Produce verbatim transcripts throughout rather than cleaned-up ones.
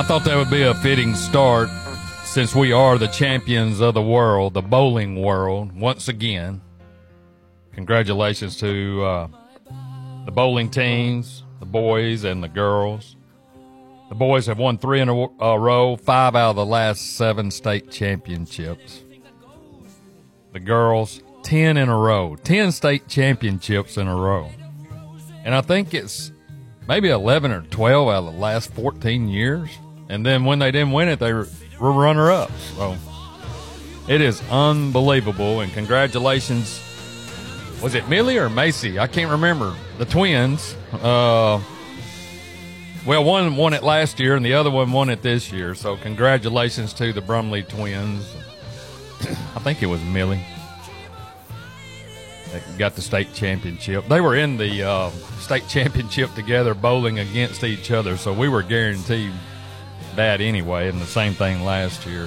thought that would be a fitting start since we are the champions of the world, the bowling world, once again. Congratulations to uh, the bowling teams, the boys and the girls. The boys have won three in a, a row, five out of the last seven state championships. The girls, ten in a row, ten state championships in a row. And I think it's maybe eleven or twelve out of the last fourteen years. And then when they didn't win it, they were runner-ups. So it is unbelievable. And congratulations. Was it Millie or Macy? I can't remember. The twins. Uh, well, one won it last year and the other one won it this year. So congratulations to the Brumley twins. I think it was Millie. They got the state championship. They were in the uh, state championship together bowling against each other, so we were guaranteed that anyway, and the same thing last year.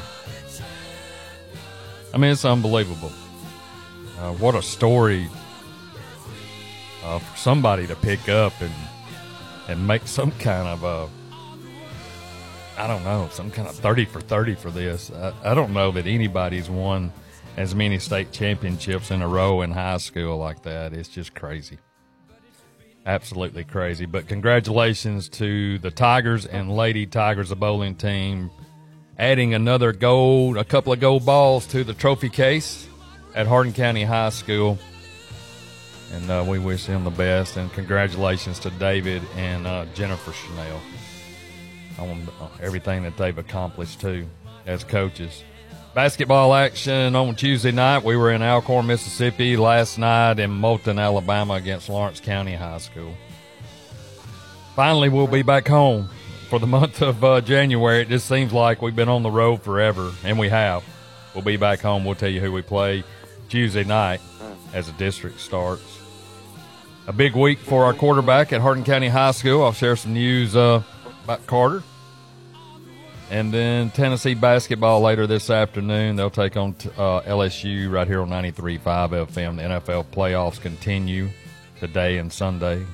I mean, it's unbelievable. Uh, what a story uh, for somebody to pick up and and make some kind of a, I don't know, some kind of thirty for thirty for this. I, I don't know that anybody's won as many state championships in a row in high school like that. It's just crazy. Absolutely crazy. But congratulations to the Tigers and Lady Tigers, the bowling team, adding another gold, a couple of gold balls to the trophy case at Hardin County High School. And uh, we wish them the best. And congratulations to David and uh, Jennifer Chanel on everything that they've accomplished, too, as coaches. Basketball action on Tuesday night. We were in Alcorn, Mississippi. Last night in Moulton, Alabama against Lawrence County High School. Finally, we'll be back home for the month of uh, January. It just seems like we've been on the road forever, and we have. We'll be back home. We'll tell you who we play Tuesday night as the district starts. A big week for our quarterback at Hardin County High School. I'll share some news uh, about Carter. And then Tennessee basketball later this afternoon. They'll take on uh, L S U right here on ninety-three point five F M. The N F L playoffs continue today and Sunday.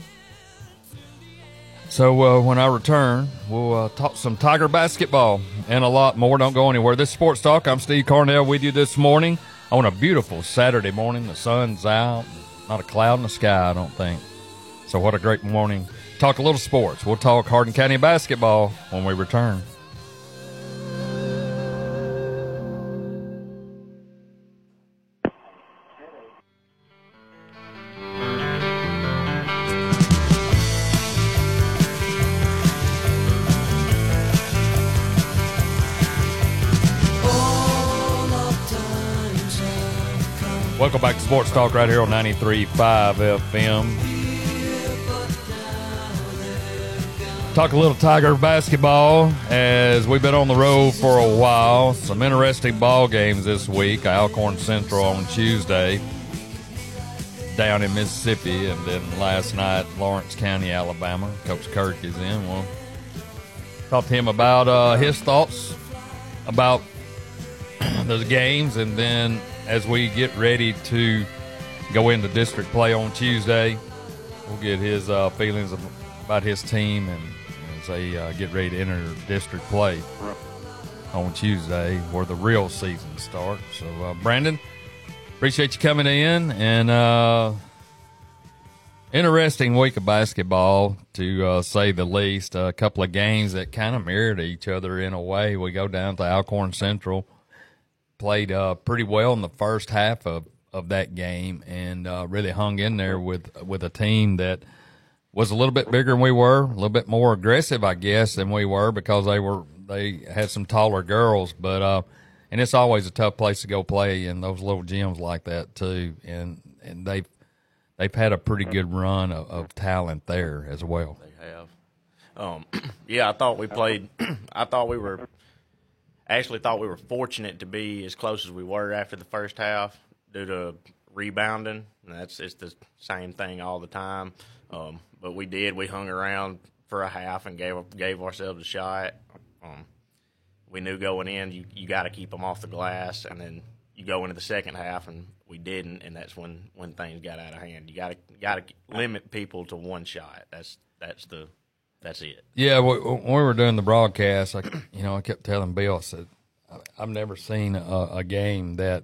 So uh, when I return, we'll uh, talk some Tiger basketball and a lot more. Don't go anywhere. This is Sports Talk. I'm Steve Carnell with you this morning on a beautiful Saturday morning. The sun's out. Not a cloud in the sky, I don't think. So what a great morning. Talk a little sports. We'll talk Hardin County basketball when we return. Welcome back to Sports Talk right here on ninety-three point five F M. Talk a little Tiger basketball as we've been on the road for a while. Some interesting ball games this week. Alcorn Central on Tuesday down in Mississippi, and then last night Lawrence County, Alabama. Coach Kirk is in. We'll talk to him about uh, his thoughts about those games, and then as we get ready to go into district play on Tuesday, we'll get his uh, feelings about his team and as they uh, get ready to enter district play on Tuesday where the real season starts. So, uh, Brandon, appreciate you coming in. And uh, interesting week of basketball, to uh, say the least. A couple of games that kind of mirrored each other in a way. We go down to Alcorn Central. Played uh, pretty well in the first half of, of that game and uh, really hung in there with with a team that was a little bit bigger than we were, a little bit more aggressive, I guess, than we were because they were they had some taller girls. But uh, and it's always a tough place to go play in those little gyms like that too. And and they've they've had a pretty good run of, of talent there as well. They have. Um, yeah, I thought we played. I thought we were. Actually thought we were fortunate to be as close as we were after the first half due to rebounding. And that's it's the same thing all the time. Um, but we did. We hung around for a half and gave gave ourselves a shot. Um, we knew going in you, you got to keep them off the glass, and then you go into the second half and we didn't, and that's when, when things got out of hand. You got to got to limit people to one shot. That's that's the That's it. Yeah, when we were doing the broadcast, I, you know, I kept telling Bill, I said, I've never seen a, a game that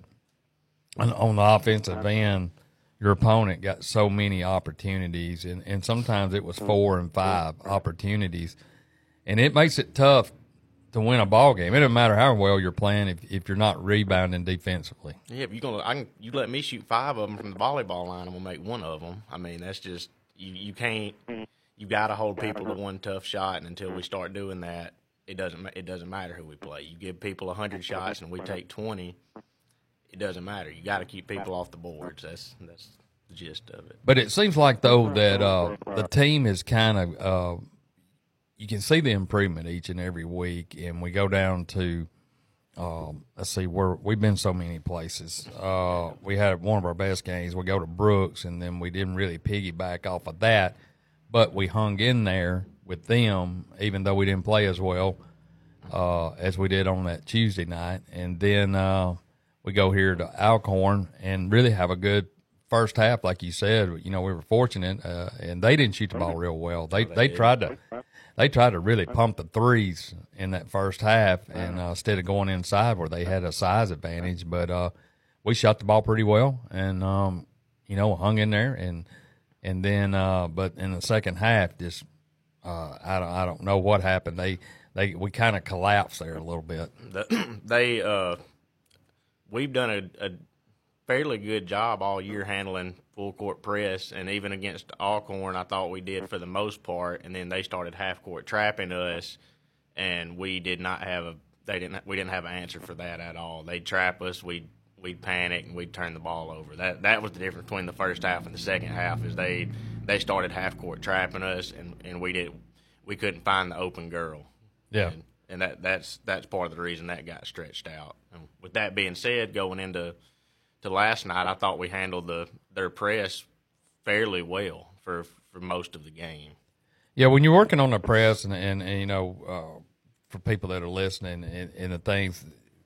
on, on the offensive end, your opponent got so many opportunities, and, and sometimes it was four and five opportunities, and it makes it tough to win a ball game. It doesn't matter how well you're playing if, if you're not rebounding defensively. Yeah, if you're gonna, I can, you let me shoot five of them from the volleyball line, and we'll make one of them. I mean, that's just you. You can't. You got to hold people to one tough shot, and until we start doing that, it doesn't. It doesn't matter who we play. You give people a hundred shots, and we take twenty. It doesn't matter. You got to keep people off the boards. That's that's the gist of it. But it seems like though that uh, the team is kind of. Uh, you can see the improvement each and every week, and we go down to. Um, let's see, where we've been so many places. Uh, we had one of our best games. We go to Brooks, and then we didn't really piggyback off of that. But we hung in there with them, even though we didn't play as well uh, as we did on that Tuesday night. And then uh, we go here to Alcorn and really have a good first half, like you said. You know, we were fortunate, uh, and they didn't shoot the ball real well. They they tried to they tried to really pump the threes in that first half, and uh, instead of going inside where they had a size advantage. But uh, we shot the ball pretty well, and um, you know, hung in there and. And then, uh, but in the second half, just uh, I don't, I don't know what happened. They, they, we kind of collapsed there a little bit. The, they, uh, we've done a, a fairly good job all year handling full court press, and even against Alcorn, I thought we did for the most part. And then they started half court trapping us, and we did not have a, they didn't, we didn't have an answer for that at all. They'd trap us, we'd. We'd panic and we'd turn the ball over. That that was the difference between the first half and the second half. Is they they started half court trapping us, and, and we did we couldn't find the open girl. Yeah, and, and that that's that's part of the reason that got stretched out. And with that being said, going into to last night, I thought we handled the their press fairly well for for most of the game. Yeah, when you're working on the press, and and, and you know, uh, for people that are listening, and, and the things.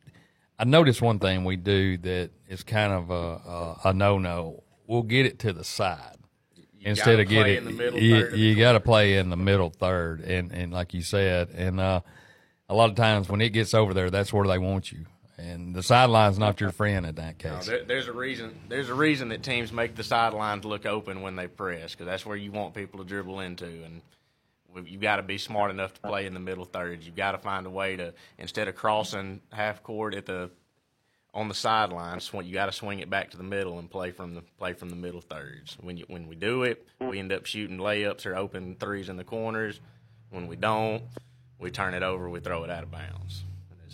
I noticed one thing we do that is kind of a, a, a no-no. We'll get it to the side you instead of get it. You, you got to play in the middle third, and, and like you said, and uh, a lot of times when it gets over there, that's where they want you, and the sideline's not your friend in that case. No, there, there's a reason. There's a reason that teams make the sidelines look open when they press, because that's where you want people to dribble into, and. You've got to be smart enough to play in the middle thirds. You've got to find a way to, instead of crossing half court at the on the sidelines, you got to swing it back to the middle and play from the play from the middle thirds. When you, when we do it, we end up shooting layups or open threes in the corners. When we don't, we turn it over, we throw it out of bounds.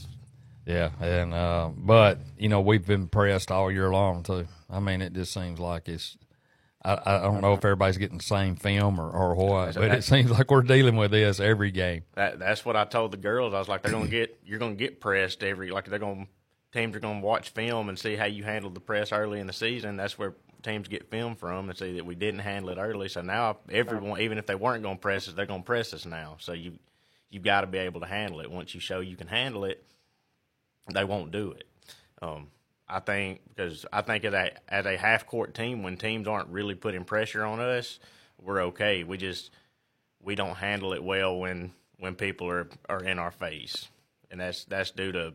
Yeah, and uh, but you know we've been pressed all year long too. I mean, it just seems like it's. I, I don't know if everybody's getting the same film or, or what, but it seems like we're dealing with this every game. That that's what I told the girls. I was like, they're gonna get you're gonna get pressed every like they're gonna teams are gonna watch film and see how you handled the press early in the season. That's where teams get film from and see that we didn't handle it early. So now everyone, even if they weren't gonna press us, they're gonna press us now. So you you've got to be able to handle it. Once you show you can handle it, they won't do it. Um, I think because I think as a as a half court team, when teams aren't really putting pressure on us, we're okay. We just we don't handle it well when when people are, are in our face, and that's that's due to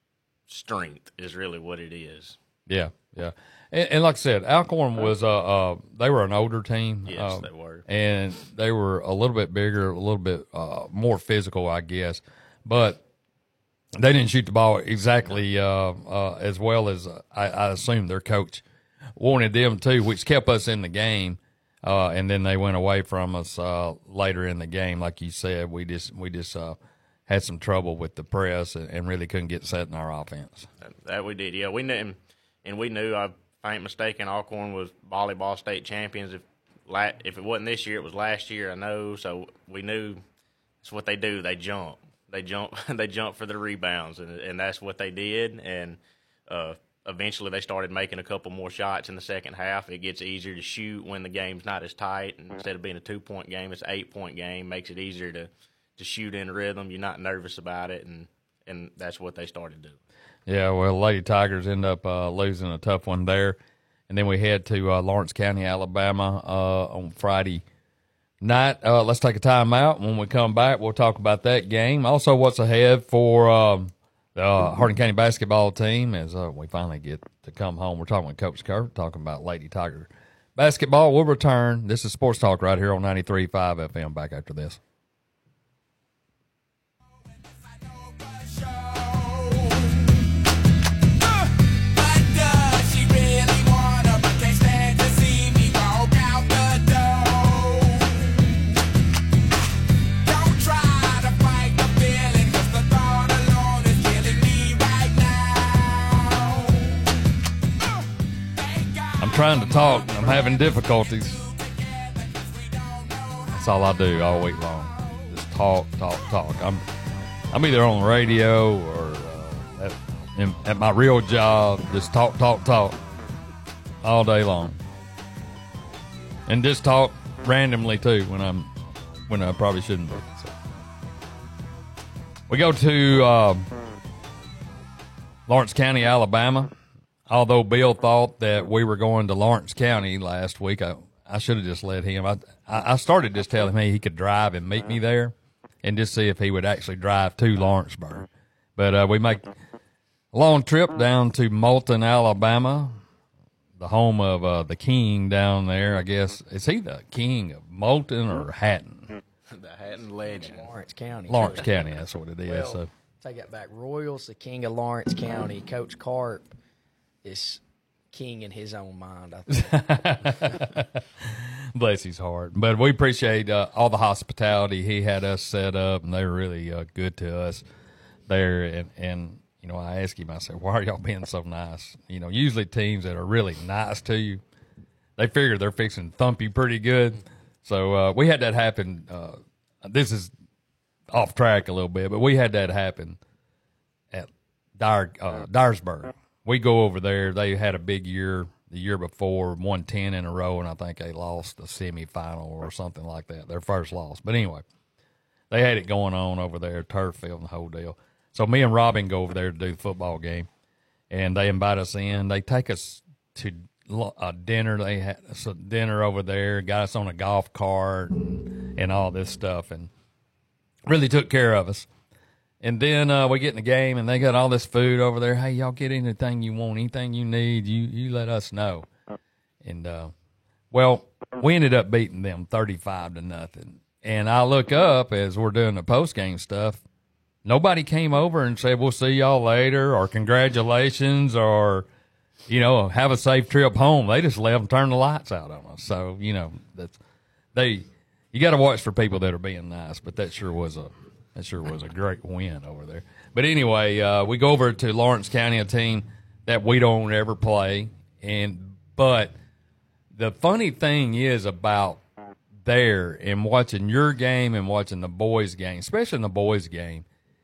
strength is really what it is. Yeah, yeah, and, and like I said, Alcorn was uh, uh they were an older team. Yes, uh, they were, and they were a little bit bigger, a little bit uh, more physical, I guess, but. They didn't shoot the ball exactly uh, uh, as well as uh, I, I assume their coach wanted them to, which kept us in the game. Uh, and then they went away from us uh, later in the game, like you said. We just we just uh, had some trouble with the press and, and really couldn't get set in our offense. That we did, yeah. We knew, and we knew. If I ain't mistaken, Alcorn was volleyball state champions. If if it wasn't this year, it was last year. I know, so we knew it's what they do. They jump. They jump, they jump for the rebounds, and and that's what they did. And uh, eventually, they started making a couple more shots in the second half. It gets easier to shoot when the game's not as tight. And instead of being a two-point game, it's an eight-point game. Makes it easier to, to shoot in rhythm. You're not nervous about it, and and that's what they started doing. Yeah, well, Lady Tigers end up uh, losing a tough one there, and then we head to uh, Lawrence County, Alabama, uh, on Friday night. Uh, let's take a time out. When we come back, we'll talk about that game. Also, what's ahead for um, the uh, Hardin County basketball team as uh, we finally get to come home. We're talking with Coach Kurt, talking about Lady Tiger basketball. We'll return. This is Sports Talk right here on ninety-three point five F M. Back after this. Trying to talk, I'm having difficulties. That's all I do all week long. Just talk, talk, talk. I'm, I'm either on the radio or uh, at, in, at my real job. Just talk, talk, talk all day long, and just talk randomly too when I'm when I probably shouldn't be. So. We go to uh, Lawrence County, Alabama. Although Bill thought that we were going to Lawrence County last week, I, I should have just let him. I, I started just telling him he could drive and meet me there and just see if he would actually drive to Lawrenceburg. But uh, we make a long trip down to Moulton, Alabama, the home of uh, the king down there, I guess. Is he the king of Moulton or Hatton? The Hatton legend. Lawrence County. Lawrence County, that's what it is. Well, so. Take that back. Royals, the king of Lawrence County. Coach Carp is king in his own mind, I think. Bless his heart. But we appreciate uh, all the hospitality he had us set up, and they were really uh, good to us there. And, and, you know, I asked him, I said, why are y'all being so nice? You know, usually teams that are really nice to you, they figure they're fixing to thump you pretty good. So uh, we had that happen. Uh, this is off track a little bit, but we had that happen at Dyer, uh, Dyersburg. We go over there. They had a big year the year before, won ten in a row, and I think they lost the semifinal or something like that, their first loss. But anyway, they had it going on over there, turf field and the whole deal. So me and Robin go over there to do the football game, and they invite us in. They take us to a dinner. They had us a dinner over there, got us on a golf cart and, and all this stuff, and really took care of us. And then uh, we get in the game, and they got all this food over there. Hey, y'all get anything you want, anything you need, you you let us know. And, uh, well, we ended up beating them thirty-five to nothing. And I look up as we're doing the post-game stuff. Nobody came over and said, we'll see y'all later, or congratulations, or, you know, have a safe trip home. They just left and turned the lights out on us. So, you know, that's they. You got to watch for people that are being nice, but that sure was a – That sure was a great win over there. But anyway, uh, we go over to Lawrence County, a team that we don't ever play. And but the funny thing is about there and watching your game and watching the boys' game, especially in the boys' game,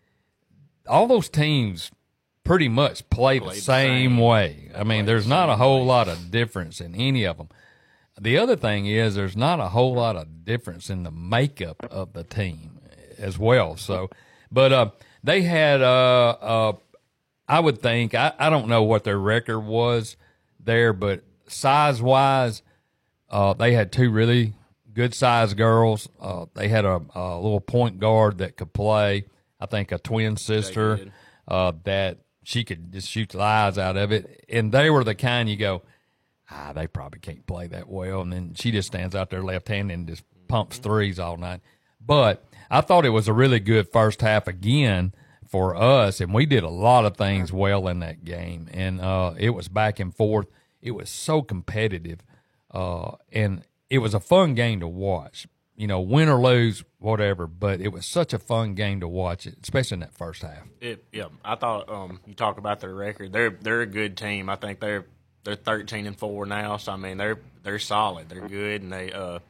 all those teams pretty much play the same, same way. I mean, there's not a whole lot of difference in any of them. The other thing is there's not a whole lot of difference in the makeup of the team as well. So, but uh, they had, uh, uh, I would think, I, I don't know what their record was there, but size-wise, uh, they had two really good-sized girls. Uh, they had a, a little point guard that could play, I think a twin sister uh, that she could just shoot the eyes out of it. And they were the kind you go, ah, they probably can't play that well. And then she just stands out there left-handed and just pumps threes all night. But I thought it was a really good first half again for us, and we did a lot of things well in that game. And uh, it was back and forth. It was so competitive, uh, and it was a fun game to watch. You know, win or lose, whatever, but it was such a fun game to watch, especially in that first half. It, yeah, I thought um, you talk about their record. They're they're a good team. I think they're they're thirteen and four now. So I mean, they're they're solid. They're good, and they. Uh,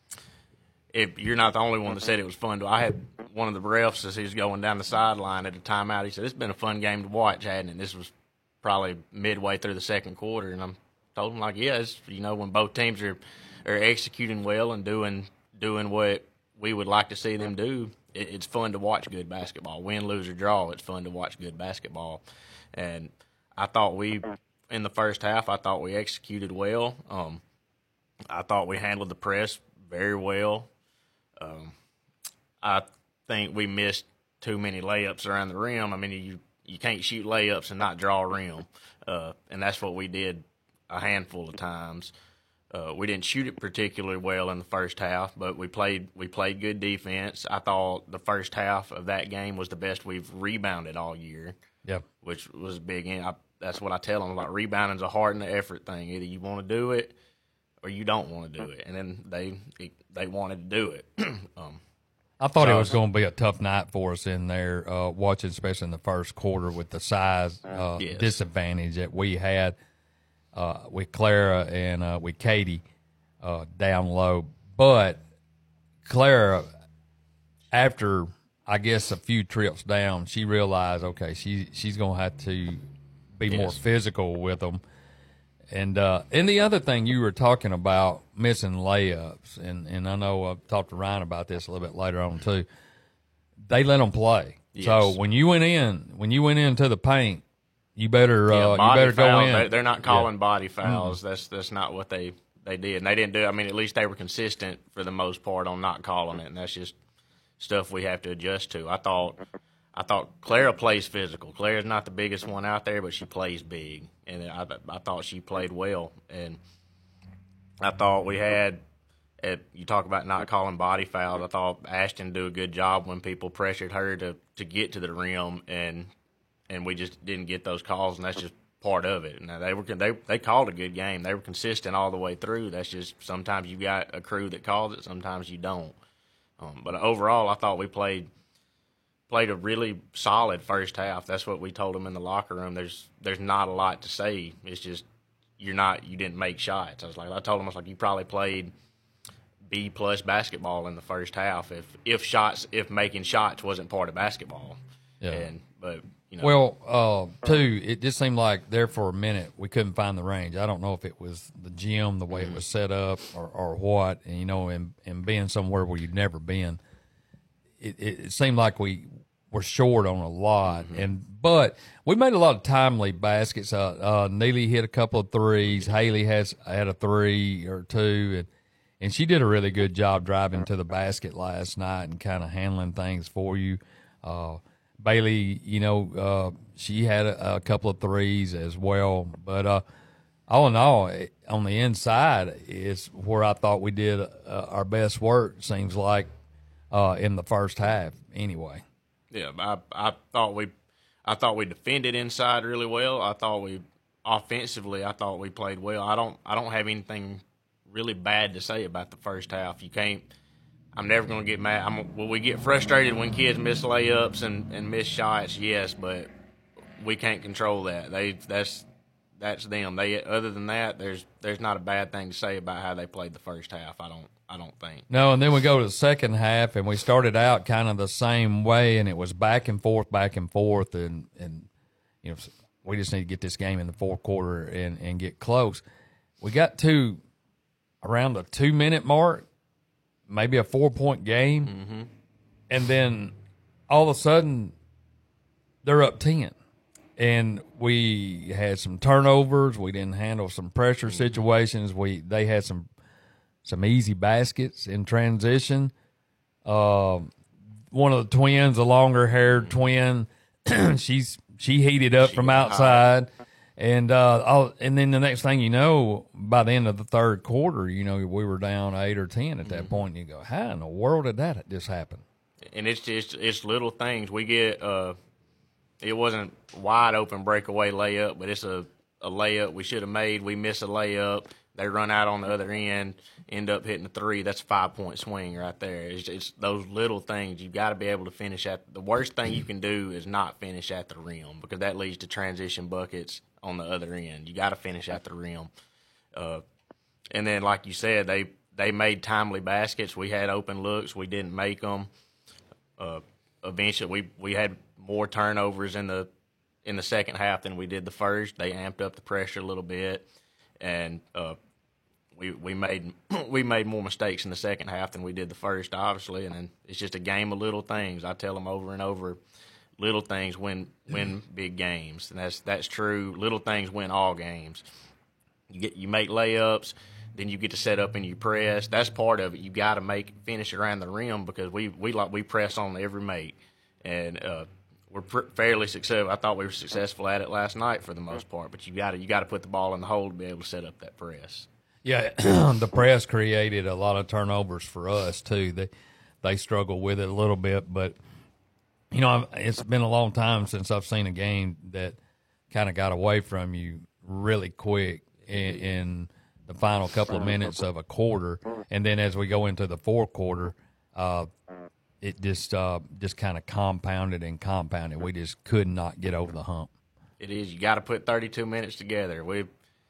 if you're not the only one that said it was fun to, I had one of the refs as he was going down the sideline at a timeout. He said, "It's been a fun game to watch, hadn't it?" This was probably midway through the second quarter, and I'm told him like, "Yeah, it's, you know, when both teams are are executing well and doing." doing what we would like to see them do, it, it's fun to watch good basketball. Win, lose, or draw, it's fun to watch good basketball. And I thought we, in the first half, I thought we executed well. Um, I thought we handled the press very well. Um, I think we missed too many layups around the rim. I mean, you you can't shoot layups and not draw a rim, uh, and that's what we did a handful of times. Uh, we didn't shoot it particularly well in the first half, but we played we played good defense. I thought the first half of that game was the best we've rebounded all year. Yep. Which was big. I, that's what I tell them. Like, rebounding's a heart and the effort thing. Either you want to do it or you don't want to do it. And then they they wanted to do it. um, I thought so, it was going to be a tough night for us in there, uh, watching, especially in the first quarter with the size uh, yes. disadvantage that we had uh, with Clara and uh, with Katie uh, down low. But Clara, after I guess a few trips down, she realized, okay, she she's going to have to be yes. more physical with them. And uh, and the other thing you were talking about, missing layups, and, and I know I've talked to Ryan about this a little bit later on too. They let them play. Yes. So when you went in, when you went into the paint, you better yeah, uh, you body better fouls, go in. They, they're not calling yeah. body fouls. Mm-hmm. That's that's not what they, they did. And they didn't do. I mean, at least they were consistent for the most part on not calling it, and that's just stuff we have to adjust to. I thought. I thought Clara plays physical. Clara's not the biggest one out there, but she plays big, and I, I thought she played well. And I thought we had, at, you talk about not calling body fouls, I thought Ashton did a good job when people pressured her to, to get to the rim, and and we just didn't get those calls, and that's just part of it. Now they were they they called a good game. They were consistent all the way through. That's just sometimes you got a crew that calls it, sometimes you don't. Um, but overall, I thought we played. Played a really solid first half. That's what we told them in the locker room. There's there's not a lot to say. It's just you're not you didn't make shots. I was like I told them I was like you probably played B plus basketball in the first half if if shots if making shots wasn't part of basketball. Yeah. And but you know Well, uh, too, it just seemed like there for a minute we couldn't find the range. I don't know if it was the gym, the way mm-hmm. it was set up, or, or what. And you know, and and being somewhere where you've never been. It, it, it seemed like we were short on a lot, mm-hmm. and but we made a lot of timely baskets. Uh, uh, Neely hit a couple of threes. Haley has had a three or two, and and she did a really good job driving to the basket last night and kind of handling things for you. Uh, Bailey, you know, uh, she had a, a couple of threes as well, but uh, all in all, on the inside is where I thought we did uh, our best work. Seems like. Uh, in the first half, anyway. Yeah, I I thought we, I thought we defended inside really well. I thought we, offensively, I thought we played well. I don't I don't have anything really bad to say about the first half. You can't. I'm never going to get mad. I'm, will we get frustrated when kids miss layups and, and miss shots? Yes, but we can't control that. They that's that's them. They other than that, there's there's not a bad thing to say about how they played the first half. I don't. I don't think. No, and then we go to the second half, and we started out kind of the same way, and it was back and forth, back and forth, and, and you know, we just need to get this game in the fourth quarter and, and get close. We got to around the two-minute mark, maybe a four-point game, mm-hmm. and then all of a sudden they're up ten. And we had some turnovers. We didn't handle some pressure mm-hmm. situations. We They had some – some easy baskets in transition. Uh, one of the twins, a longer-haired twin, she's she heated up she from outside, high. and uh, I'll, and then the next thing you know, by the end of the third quarter, you know we were down eight or ten at that mm-hmm. point. And you go, how in the world did that just happen? And it's just it's little things we get. Uh, it wasn't wide open breakaway layup, but it's a, a layup we should have made. We miss a layup. They run out on the other end, end up hitting a three. That's a five-point swing right there. It's, it's those little things. You've got to be able to finish at – the worst thing you can do is not finish at the rim because that leads to transition buckets on the other end. You got to finish at the rim. Uh, and then, like you said, they, they made timely baskets. We had open looks. We didn't make them. Uh, eventually, we, we had more turnovers in the in the second half than we did the first. They amped up the pressure a little bit. And uh, – We we made we made more mistakes in the second half than we did the first, obviously, and then it's just a game of little things. I tell them over and over, little things win win big games, and that's that's true. Little things win all games. You get you make layups, then you get to set up and you press. That's part of it. You got to make finish around the rim because we we like we press on every mate, and uh, we're pr- fairly successful. I thought we were successful at it last night for the most part. But you got to you got to put the ball in the hole to be able to set up that press. Yeah, the press created a lot of turnovers for us too. They they struggle with it a little bit, but you know, it's been a long time since I've seen a game that kind of got away from you really quick in, in the final couple of minutes of a quarter, and then as we go into the fourth quarter, uh, it just uh, just kind of compounded and compounded. We just could not get over the hump. It is. You got to put thirty-two minutes together. We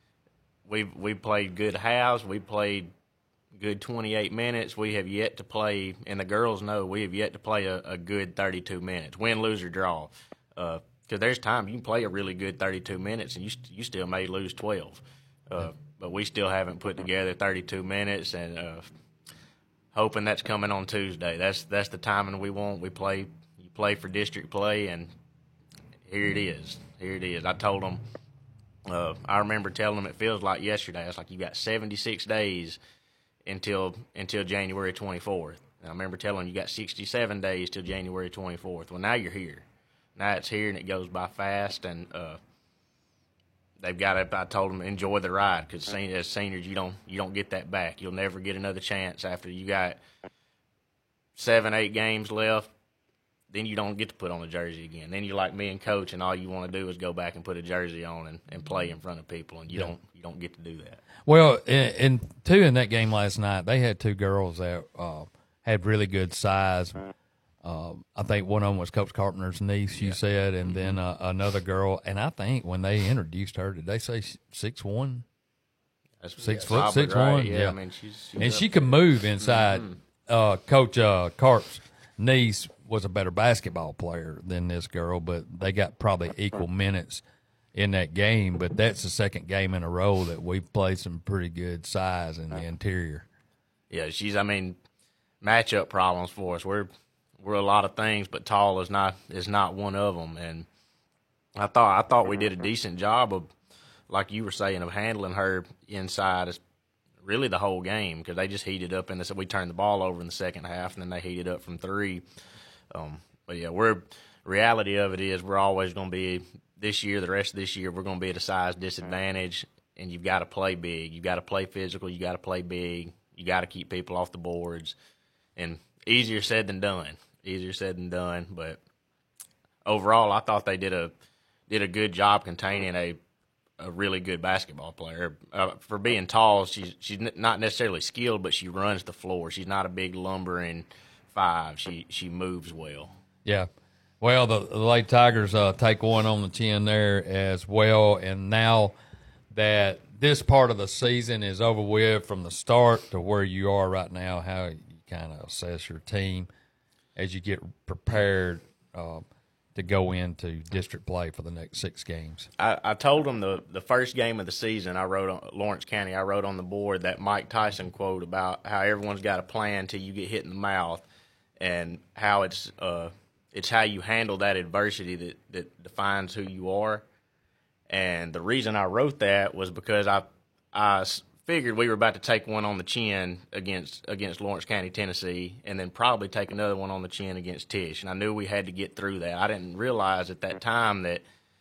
we we played good halves. We played good twenty-eight minutes. We have yet to play, and the girls know we have yet to play a, a good thirty-two minutes, win, lose, or draw. Because uh, there's time you can play a really good thirty-two minutes, and you you still may lose twelve. Uh, but we still haven't put together thirty-two minutes, and uh, hoping that's coming on Tuesday. That's that's the timing we want. We play you play for district play, and here it is. Here it is. I told them. Uh, I remember telling them it feels like yesterday. It's like you got seventy-six days until until January twenty-fourth. And I remember telling them you got sixty-seven days till January twenty-fourth. Well, now you're here. Now it's here, and it goes by fast. And uh, they've got to. I told them enjoy the ride because as seniors, you don't you don't get that back. You'll never get another chance after you got seven, eight games left. Then you don't get to put on a jersey again. Then you're like me and coach, and all you want to do is go back and put a jersey on and, and play in front of people, and you yeah. don't you don't get to do that. Well, and, and two in that game last night, they had two girls that uh, had really good size. Uh, I think one of them was Coach Carpenter's niece, you yeah. said, and then uh, another girl. And I think when they introduced her, did they say six one? That's, six yeah, foot, six right. one. Yeah, yeah, I mean she's, she's and she can move inside. Mm-hmm. Uh, Coach uh, Carp's niece was a better basketball player than this girl, but they got probably equal minutes in that game. But that's the second game in a row that we played some pretty good size in the interior. Yeah, she's. I mean, matchup problems for us. We're we're a lot of things, but tall is not is not one of them. And I thought I thought we did a decent job of, like you were saying, of handling her inside. As really the whole game because they just heated up in the. We turned the ball over in the second half, and then they heated up from three. Um, but yeah, we're reality of it is we're always going to be this year, the rest of this year, we're going to be at a size disadvantage, and you've got to play big. You've got to play physical. You got to play big. You got to keep people off the boards, and easier said than done. Easier said than done. But overall, I thought they did a did a good job containing a a really good basketball player. Uh, for being tall, she's she's not necessarily skilled, but she runs the floor. She's not a big lumbering five. She she moves well. Yeah. Well, the, the Lady Tigers uh, take one on the chin there as well. And now that this part of the season is over with, from the start to where you are right now, how you kind of assess your team as you get prepared uh, to go into district play for the next six games? I, I told them the, the first game of the season I wrote on Lawrence County, I wrote on the board that Mike Tyson quote about how everyone's got a plan till you get hit in the mouth, and how it's uh, it's how you handle that adversity that, that defines who you are. And the reason I wrote that was because I I figured we were about to take one on the chin against against Lawrence County, Tennessee, and then probably take another one on the chin against Tisch. And I knew we had to get through that. I didn't realize at that time that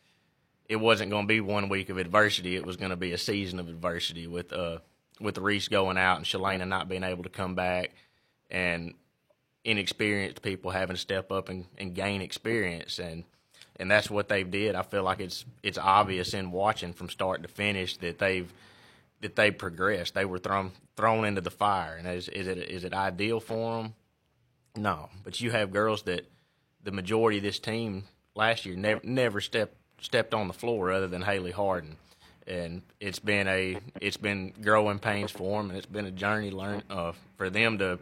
it wasn't going to be one week of adversity. It was going to be a season of adversity with uh with Reese going out and Shalana not being able to come back, and inexperienced people having to step up and, and gain experience. And and that's what they did. I feel like it's it's obvious in watching from start to finish that they've that they progressed. They were thrown thrown into the fire. And is, is it is it ideal for them? No. But you have girls that the majority of this team last year never never stepped stepped on the floor other than Haley Harden. And it's been a it's been growing pains for them, and it's been a journey learn uh, for them to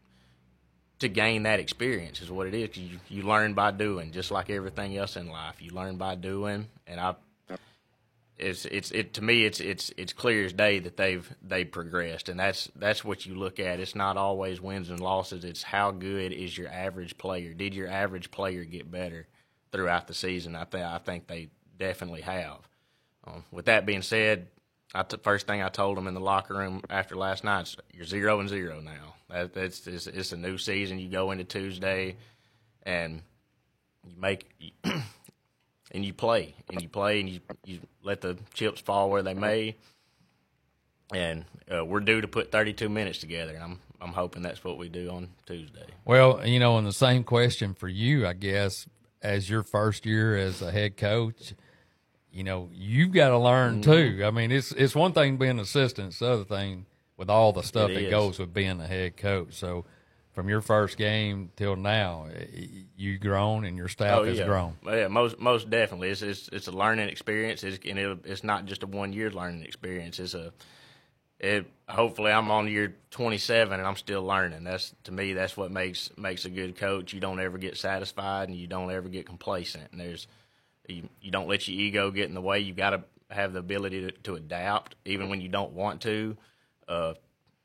to gain that experience is what it is. 'Cause you, you learn by doing, just like everything else in life. You learn by doing, and I, it's it's it to me it's it's it's clear as day that they've they've progressed, and that's that's what you look at. It's not always wins and losses. It's how good is your average player. Did your average player get better throughout the season? I think I think they definitely have. Um, with that being said, I t- first thing I told them in the locker room after last night is you're zero and zero now. That, that's it's, it's a new season. You go into Tuesday, and you make and you play and you play and you you let the chips fall where they may. And uh, we're due to put thirty-two minutes together, and I'm I'm hoping that's what we do on Tuesday. Well, you know, and the same question for you, I guess, as your first year as a head coach. You know, you've got to learn too. I mean, it's it's one thing being an assistant; it's the other thing with all the stuff It that is. goes with being a head coach. So, from your first game till now, you grown and your staff Oh, has yeah. grown. Yeah, most most definitely. It's it's, it's a learning experience, it's, and it, it's not just a one year learning experience. It's a it. Hopefully, I'm on year twenty-seven and I'm still learning. That's to me, that's what makes makes a good coach. You don't ever get satisfied, and you don't ever get complacent. And there's you, you don't let your ego get in the way. You got to have the ability to, to adapt, even when you don't want to. Uh,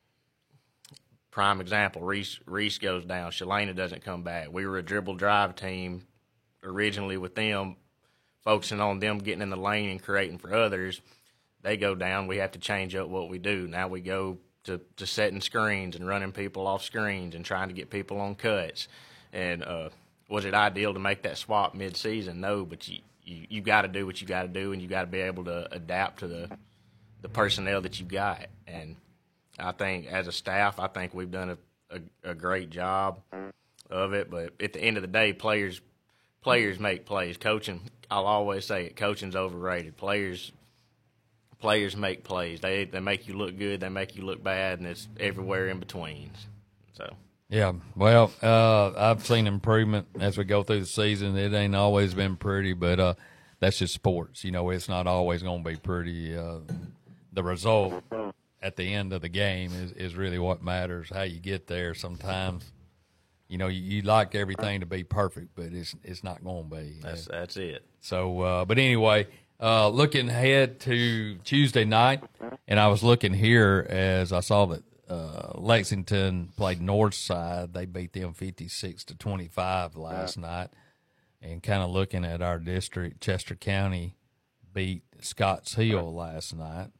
prime example: Reese Reese goes down. Shalana doesn't come back. We were a dribble drive team originally with them, focusing on them getting in the lane and creating for others. They go down. We have to change up what we do. Now we go to, to setting screens and running people off screens and trying to get people on cuts. And uh, was it ideal to make that swap mid-season? No, but you you, you got to do what you got to do, and you got to be able to adapt to the the personnel that you got. And I think as a staff, I think we've done a, a, a great job of it. But at the end of the day, players players make plays. Coaching, I'll always say it, coaching's overrated. Players players make plays. They they make you look good, they make you look bad, and it's everywhere in between. So Yeah, well, uh, I've seen improvement as we go through the season. It ain't always been pretty, but uh, that's just sports. You know, it's not always going to be pretty. Uh, the result at the end of the game is, is really what matters, how you get there. Sometimes, you know, you, you like everything to be perfect, but it's it's not going to be. that's that's it. So, uh, but anyway, uh, looking ahead to Tuesday night, and I was looking here as I saw that uh, Lexington played Northside. They beat them fifty-six to twenty-five last night. And kind of looking at our district, Chester County beat Scotts Hill last night,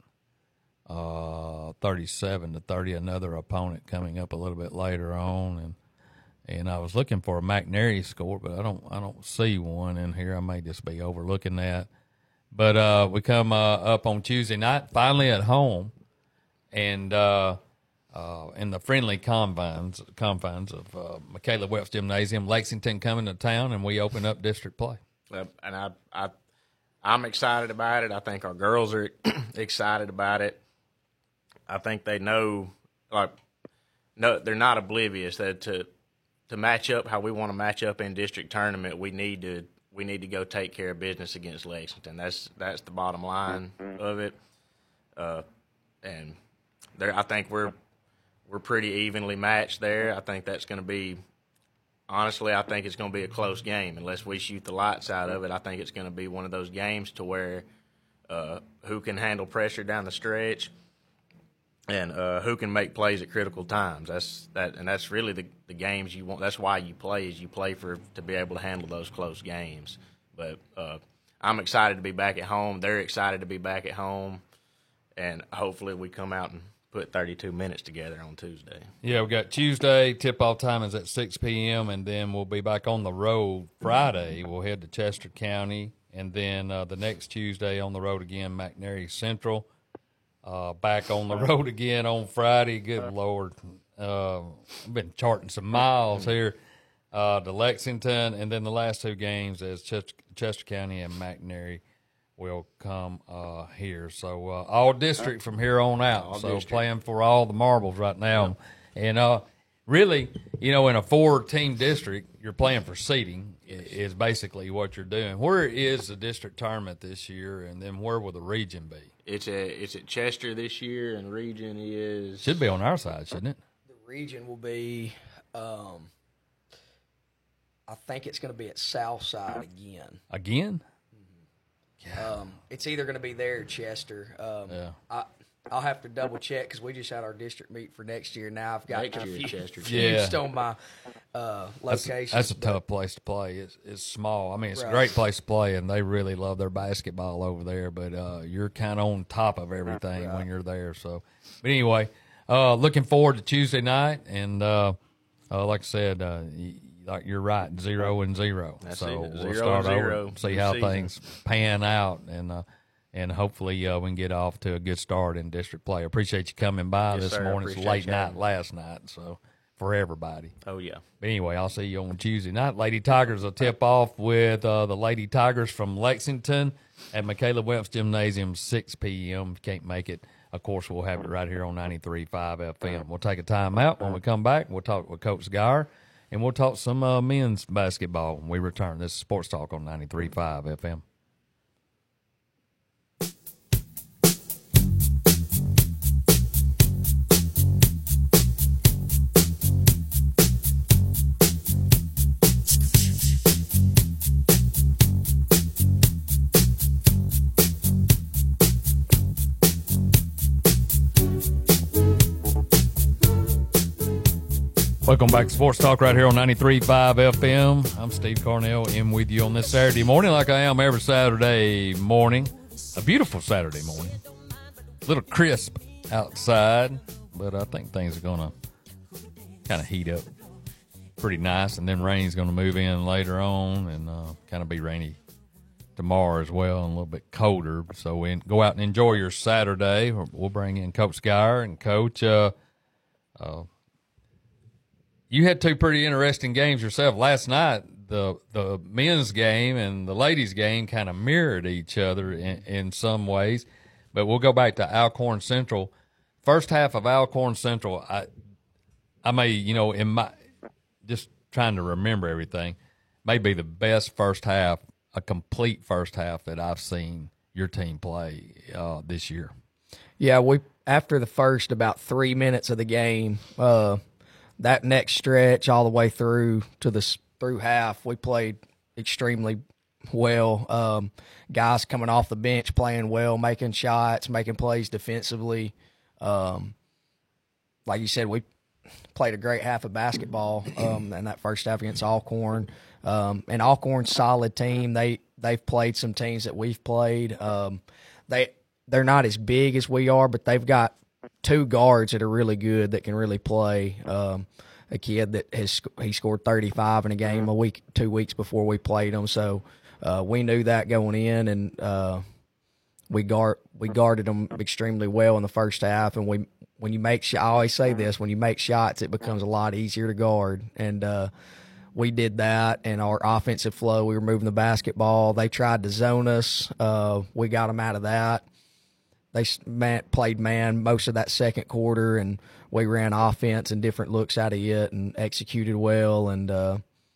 uh, thirty-seven to thirty. Another opponent coming up a little bit later on, and and I was looking for a McNary score, but I don't I don't see one in here. I may just be overlooking that. But uh, we come uh, up on Tuesday night, finally at home, and uh, uh, in the friendly confines confines of uh, Michaela Welch Gymnasium, Lexington coming to town, and we open up district play. Uh, and I, I, I'm excited about it. I think our girls are excited about it. I think they know, like, no, they're not oblivious that to to match up how we want to match up in district tournament, we need to we need to go take care of business against Lexington. That's that's the bottom line of it. Uh, and there, I think we're we're pretty evenly matched there. I think that's going to be. Honestly, I think it's going to be a close game unless we shoot the lights out of it. I think it's going to be one of those games to where uh, who can handle pressure down the stretch and uh, who can make plays at critical times. That's that, and that's really the, the games you want. That's why you play is you play for to be able to handle those close games. But uh, I'm excited to be back at home. They're excited to be back at home, and hopefully we come out and put thirty-two minutes together on Tuesday. Yeah, we got Tuesday. Tip-off time is at six p.m., and then we'll be back on the road Friday. We'll head to Chester County, and then uh, the next Tuesday on the road again, McNary Central. Uh, back on the road again on Friday. Good Lord. Uh, I've been charting some miles here uh, to Lexington, and then the last two games as Chester, Chester County and McNary will come uh, here. So uh, all district from here on out. All so district. playing for all the marbles right now. And uh, really, you know, in a four-team district, you're playing for seeding i- is basically what you're doing. Where is the district tournament this year, and then where will the region be? It's a it's at Chester this year, and region is Should be on our side, shouldn't it? The region will be, um, I think it's going to be at Southside again. Again? Um, it's either going to be there or Chester. Um, Yeah. I, I'll have to double check because we just had our district meet for next year. Now I've got Next year, confused, Chester. confused Yeah. on my uh, That's, locations. that's a but- tough place to play. It's, it's small. I mean, it's Right. a great place to play, and they really love their basketball over there. But uh, you're kind of on top of everything Right. when you're there. So, but anyway, uh, looking forward to Tuesday night, and uh, uh, like I said, uh, y- like you're right, zero and zero. That's so it, we'll zero start and over, zero see this how season. things pan out, and uh, and hopefully uh, we can get off to a good start in district play. Appreciate you coming by Yes, this sir. morning. It's Appreciate late you night having me. last night, so for everybody. Oh yeah. But anyway, I'll see you on Tuesday night. Lady Tigers will tip off with uh, the Lady Tigers from Lexington at Michaela Wepps Gymnasium, six p.m. If you can't make it, of course, we'll have it right here on ninety-three point five F M. We'll take a time out. When we come back, we'll talk with Coach Geyer, and we'll talk some uh, men's basketball when we return. This is Sports Talk on ninety-three point five F M. Welcome back to Sports Talk right here on ninety-three point five F M. I'm Steve Carnell, in with you on this Saturday morning like I am every Saturday morning. A beautiful Saturday morning. A little crisp outside, but I think things are going to kind of heat up pretty nice, and then rain's going to move in later on and uh, kind of be rainy tomorrow as well and a little bit colder. So we go out and enjoy your Saturday. We'll bring in Coach Geyer and Coach uh, uh you had two pretty interesting games yourself last night. The the men's game and the ladies' game kind of mirrored each other in, in some ways. But we'll go back to Alcorn Central. First half of Alcorn Central, I I may, you know, in my just trying to remember everything, may be the best first half, a complete first half that I've seen your team play uh, this year. Yeah, we after the first about three minutes of the game, uh, that next stretch all the way through to the s- through half, we played extremely well. Um, guys coming off the bench playing well, making shots, making plays defensively. Um, like you said, we played a great half of basketball um, in that first half against Alcorn. Um, and Alcorn's solid team. They they've played some teams that we've played. Um, they they're not as big as we are, but they've got two guards that are really good that can really play. Um, a kid that has he scored thirty-five in a game a week, two weeks before we played them. So uh, we knew that going in, and uh, we guard we guarded them extremely well in the first half. And we when you make sh- I always say this, when you make shots, it becomes a lot easier to guard. And uh, we did that. And our offensive flow, we were moving the basketball. They tried to zone us. Uh, we got them out of that. They man, played man most of that second quarter, and we ran offense and different looks out of it and executed well. And uh,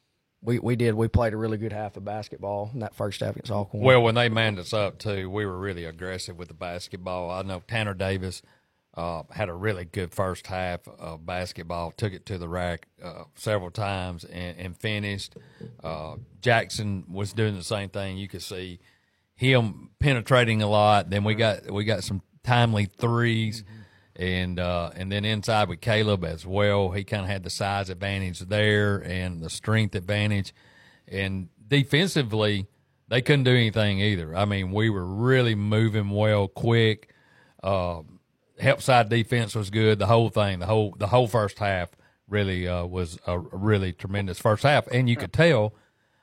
we we did. We played a really good half of basketball in that first half against Alcorn. Well, when they manned us up, too, we were really aggressive with the basketball. I know Tanner Davis uh, had a really good first half of basketball, took it to the rack uh, several times and, and finished. Uh, Jackson was doing the same thing. You could see him penetrating a lot. Then we got we got some timely threes, mm-hmm. and uh, and then inside with Caleb as well. He kind of had the size advantage there and the strength advantage, and defensively they couldn't do anything either. I mean, we were really moving well, quick. Uh, help side defense was good. The whole thing, the whole the whole first half really uh, was a really tremendous first half, and you could tell.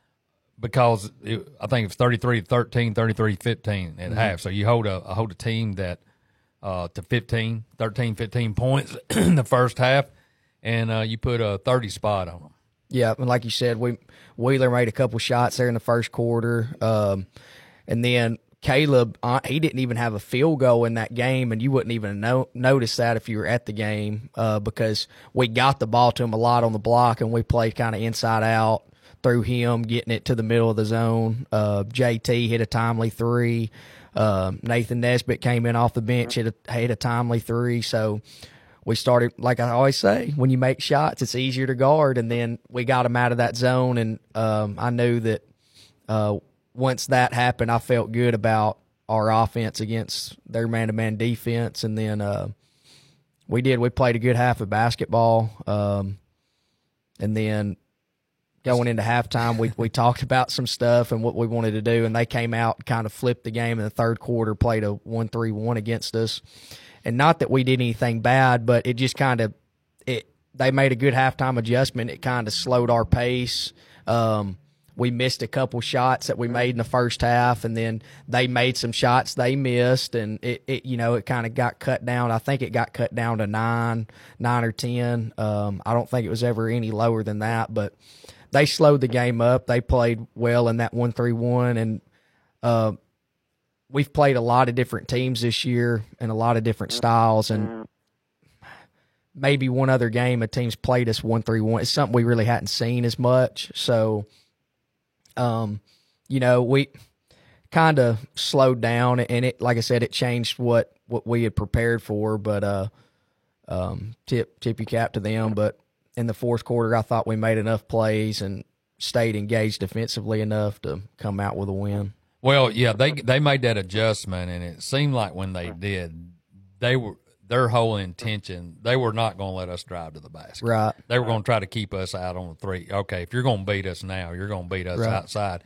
Because it, I think it was thirty-three to thirteen, thirty-three to fifteen at mm-hmm. half. So you hold a, a hold a team that uh, to fifteen, thirteen, fifteen points in the first half, and uh, you put a thirty spot on them. Yeah, and like you said, we Wheeler made a couple shots there in the first quarter, um, and then Caleb uh, he didn't even have a field goal in that game, and you wouldn't even know, notice that if you were at the game uh, because we got the ball to him a lot on the block, and we played kind of inside out. Through him, getting it to the middle of the zone. Uh, J T hit a timely three. Uh, Nathan Nesbitt came in off the bench, hit a, hit a timely three. So we started, like I always say, when you make shots, it's easier to guard. And then we got him out of that zone, and um, I knew that uh, once that happened, I felt good about our offense against their man-to-man defense. And then uh, we did. We played a good half of basketball. Um, and then going into halftime, we we talked about some stuff and what we wanted to do, and they came out and kind of flipped the game in the third quarter, played a one three one against us. And not that we did anything bad, but it just kind of it. They made a good halftime adjustment. It kind of slowed our pace. Um, we missed a couple shots that we made in the first half, and then they made some shots they missed, and it, it you know, it kind of got cut down. I think it got cut down to nine, nine or ten. Um, I don't think it was ever any lower than that, but they slowed the game up. They played well in that one three one, and uh, we've played a lot of different teams this year and a lot of different styles, and maybe one other game a team's played us one three one. It's something we really hadn't seen as much. So, um, you know, we kind of slowed down, and it, like I said, it changed what, what we had prepared for. But uh, um, tip tip your cap to them. But in the fourth quarter, I thought we made enough plays and stayed engaged defensively enough to come out with a win. Well, yeah, they they made that adjustment, and it seemed like when they did, they were. Their whole intention, they were not going to let us drive to the basket. Right. They were going to try to keep us out on the three. Okay, if you're going to beat us now, you're going to beat us right. outside.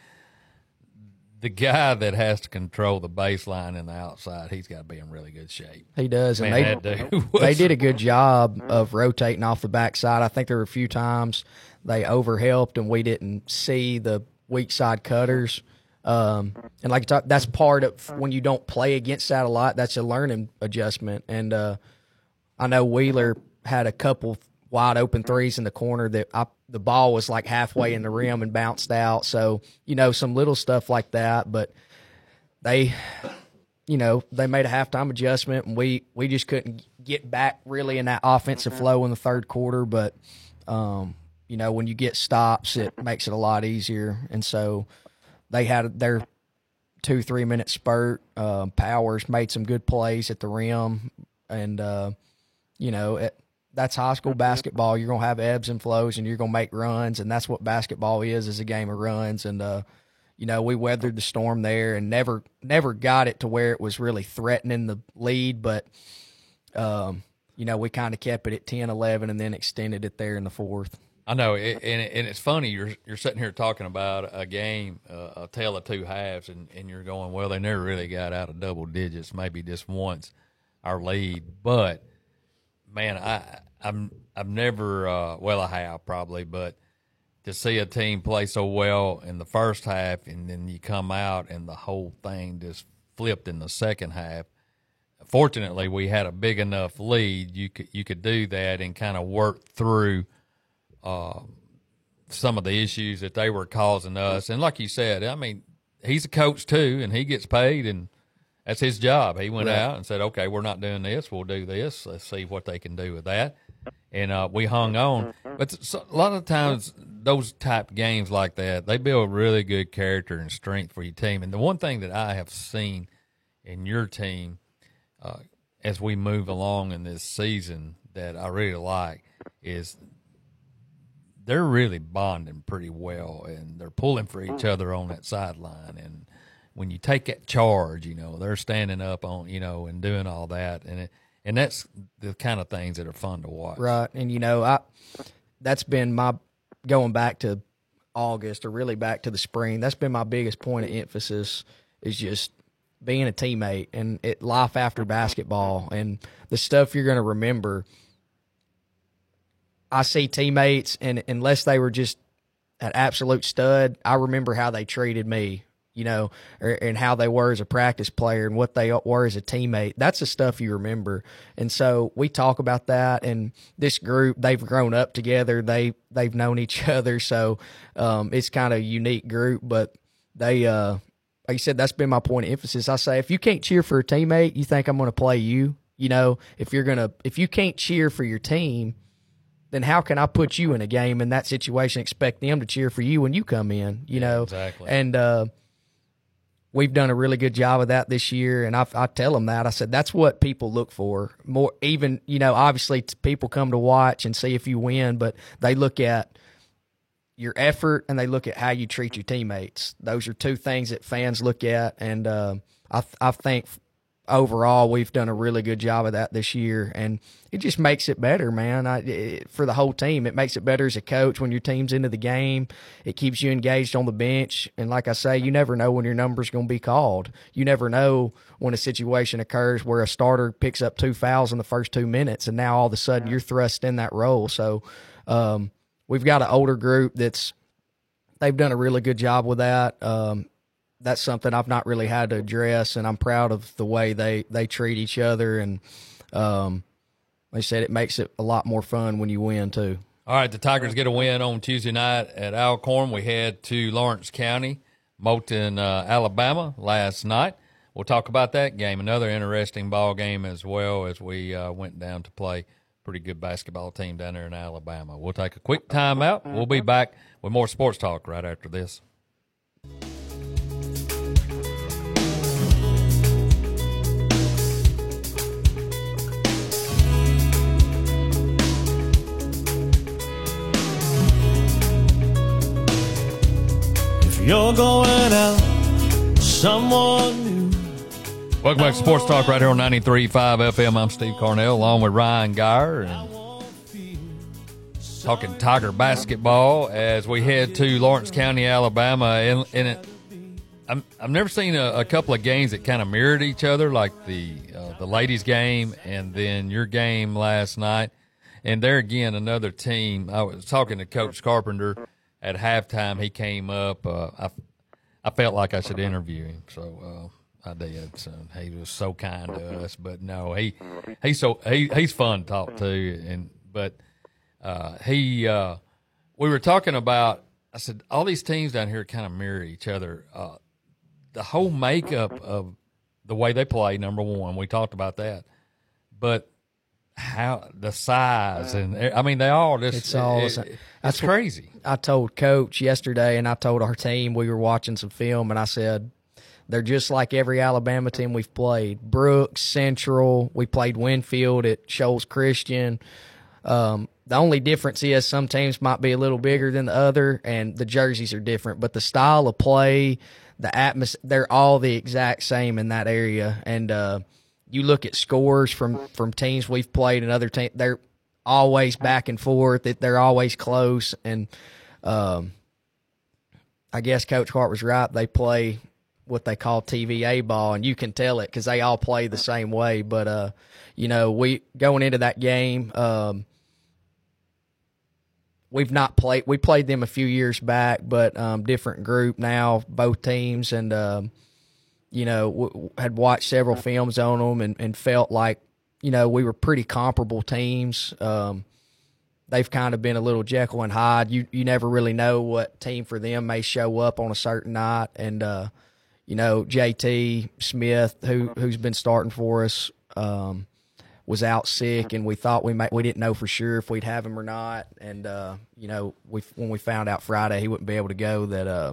The guy that has to control the baseline and the outside, he's got to be in really good shape. He does. And Man, they, that dude was, they did a good job of rotating off the backside. I think there were a few times they overhelped and we didn't see the weak side cutters. Um, and like you talk, that's part of when you don't play against that a lot. That's a learning adjustment. And uh, I know Wheeler had a couple wide open threes in the corner that I, the ball was like halfway in the rim and bounced out. So, you know, some little stuff like that. But they, you know, they made a halftime adjustment, and we, we just couldn't get back really in that offensive flow in the third quarter. But, um, you know, when you get stops, it makes it a lot easier. And so they had their two, three minute spurt. Uh, Powers made some good plays at the rim. And, uh, you know, it, that's high school basketball. You're going to have ebbs and flows, and you're going to make runs. And that's what basketball is, is a game of runs. And, uh, you know, we weathered the storm there and never never got it to where it was really threatening the lead. But, um, you know, we kind of kept it at ten eleven and then extended it there in the fourth. I know, it, and, it, and it's funny. You're you're sitting here talking about a game, uh, a tale of two halves, and, and you're going, well, they never really got out of double digits, maybe just once, our lead. But man, I I'm I've never, uh, well, I have probably, but to see a team play so well in the first half, and then you come out and the whole thing just flipped in the second half. Fortunately, we had a big enough lead. You could you could do that and kind of work through Uh, some of the issues that they were causing us. And like you said, I mean, he's a coach too, and he gets paid, and that's his job. He went right. out and said, okay, we're not doing this. We'll do this. Let's see what they can do with that. And uh, we hung on. But so, a lot of times, those type games like that, they build really good character and strength for your team. And the one thing that I have seen in your team uh, as we move along in this season that I really like is – they're really bonding pretty well, and they're pulling for each other on that sideline. And when you take that charge, you know, they're standing up on, you know, and doing all that. And it, and that's the kind of things that are fun to watch. Right. And, you know, I that's been my – going back to August or really back to the spring, that's been my biggest point of emphasis is just being a teammate and it, life after basketball and the stuff you're going to remember – I see teammates, and unless they were just an absolute stud, I remember how they treated me, you know, or, and how they were as a practice player and what they were as a teammate. That's the stuff you remember. And so we talk about that, and this group, they've grown up together. They, they've known each other, so um, it's kind of a unique group. But they, uh, like you said, that's been my point of emphasis. I say, if you can't cheer for a teammate, you think I'm going to play you? You know, if you're going to – if you can't cheer for your team – then how can I put you in a game in that situation, expect them to cheer for you when you come in, you yeah, know? Exactly. And uh, we've done a really good job of that this year, and I, I tell them that. I said, that's what people look for. More even, you know, obviously people come to watch and see if you win, but they look at your effort and they look at how you treat your teammates. Those are two things that fans look at, and uh, I, I think overall, we've done a really good job of that this year, and it just makes it better, man. I, it, for the whole team, it makes it better as a coach when your team's into the game. It keeps you engaged on the bench, and like I say, you never know when your number's going to be called. You never know when a situation occurs where a starter picks up two fouls in the first two minutes, and now all of a sudden you're thrust in that role. So um, we've got an older group that's they've done a really good job with that. Um, that's something I've not really had to address, and I'm proud of the way they, they treat each other. And um, like I said, it makes it a lot more fun when you win too. All right, the Tigers get a win on Tuesday night at Alcorn. We head to Lawrence County, Moulton, uh, Alabama last night. We'll talk about that game. Another interesting ball game as well, as we uh, went down to play pretty good basketball team down there in Alabama. We'll take a quick timeout. We'll be back with more sports talk right after this. You're going out, someone new. Welcome back to Sports Talk right here on ninety-three point five F M. I'm Steve Carnell along with Ryan Geyer, and talking Tiger basketball as we head to Lawrence County, Alabama. And, and it, I'm, I've never seen a, a couple of games that kind of mirrored each other, like the uh, the ladies' game and then your game last night. And there again, another team. I was talking to Coach Carpenter at halftime. He came up. Uh, I, I felt like I should interview him, so uh, I did. So he was so kind to us. But no, he he's so he he's fun to talk to. And but uh, he uh, we were talking about. I said all these teams down here kind of mirror each other. Uh, the whole makeup of the way they play. Number one, we talked about that, but how the size and I mean they all just It's all it, the it, That's it's crazy. I told Coach yesterday, and I told our team, we were watching some film, and I said, they're just like every Alabama team we've played. Brooks, Central, we played Winfield at Shoals Christian. Um, the only difference is some teams might be a little bigger than the other, and the jerseys are different. But the style of play, the atmosphere, they're all the exact same in that area. And uh, you look at scores from, from teams we've played and other teams, they're always back and forth. They're always close. And um, I guess Coach Hart was right. They play what they call T V A ball, and you can tell it because they all play the same way. But, uh, you know, we going into that game, um, we've not played – we played them a few years back, but um, different group now, both teams. And, um, you know, w- had watched several films on them and, and felt like, you know, we were pretty comparable teams. Um, they've kind of been a little Jekyll and Hyde. You you never really know what team for them may show up on a certain night. And, uh, you know, J T Smith, who, who's been starting for us, um, was out sick, and we thought we might, we didn't know for sure if we'd have him or not. And, uh, you know, we when we found out Friday he wouldn't be able to go, that uh,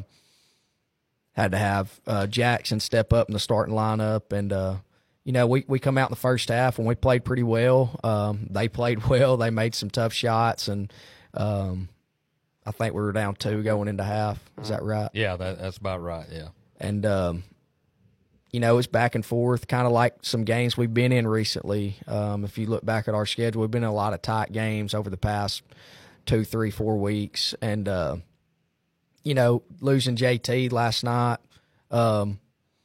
had to have uh, Jackson step up in the starting lineup. And, uh, you know, we, we come out in the first half and we played pretty well. Um, they played well. They made some tough shots, and um, I think we were down two going into half. Is that right? Yeah, that, that's about right, yeah. And, um, you know, it's back and forth, kind of like some games we've been in recently. Um, if you look back at our schedule, we've been in a lot of tight games over the past two, three, four weeks. And, uh, you know, losing J T last night, um,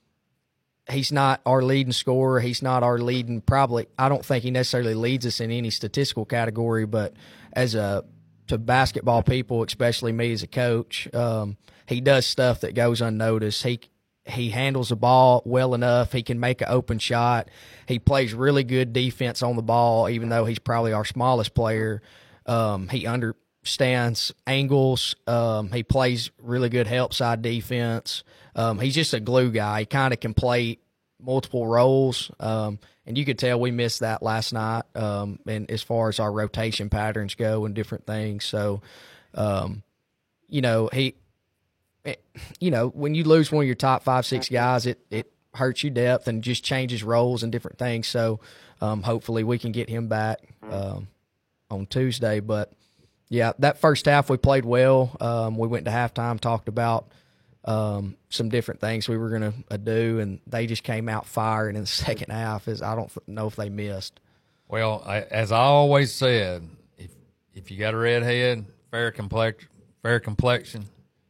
he's not our leading scorer. He's not our leading, probably, I don't think he necessarily leads us in any statistical category, but as a, to basketball people, especially me as a coach, um, he does stuff that goes unnoticed. He, he handles the ball well enough. He can make an open shot. He plays really good defense on the ball, even though he's probably our smallest player. Um, he understands angles. Um, he plays really good help side defense. Um, he's just a glue guy. He kind of can play multiple roles, um, and you could tell we missed that last night. Um, and as far as our rotation patterns go and different things, so um, you know he, it, you know when you lose one of your top five six guys, it it hurts you depth and just changes roles and different things. So um, hopefully we can get him back um, on Tuesday. But yeah, that first half we played well. Um, we went to halftime, talked about um, some different things we were going to uh, do, and they just came out firing in the second half. Is I don't know if they missed. Well, I, as I always said, if if you got a red head, fair complexion, fair complexion,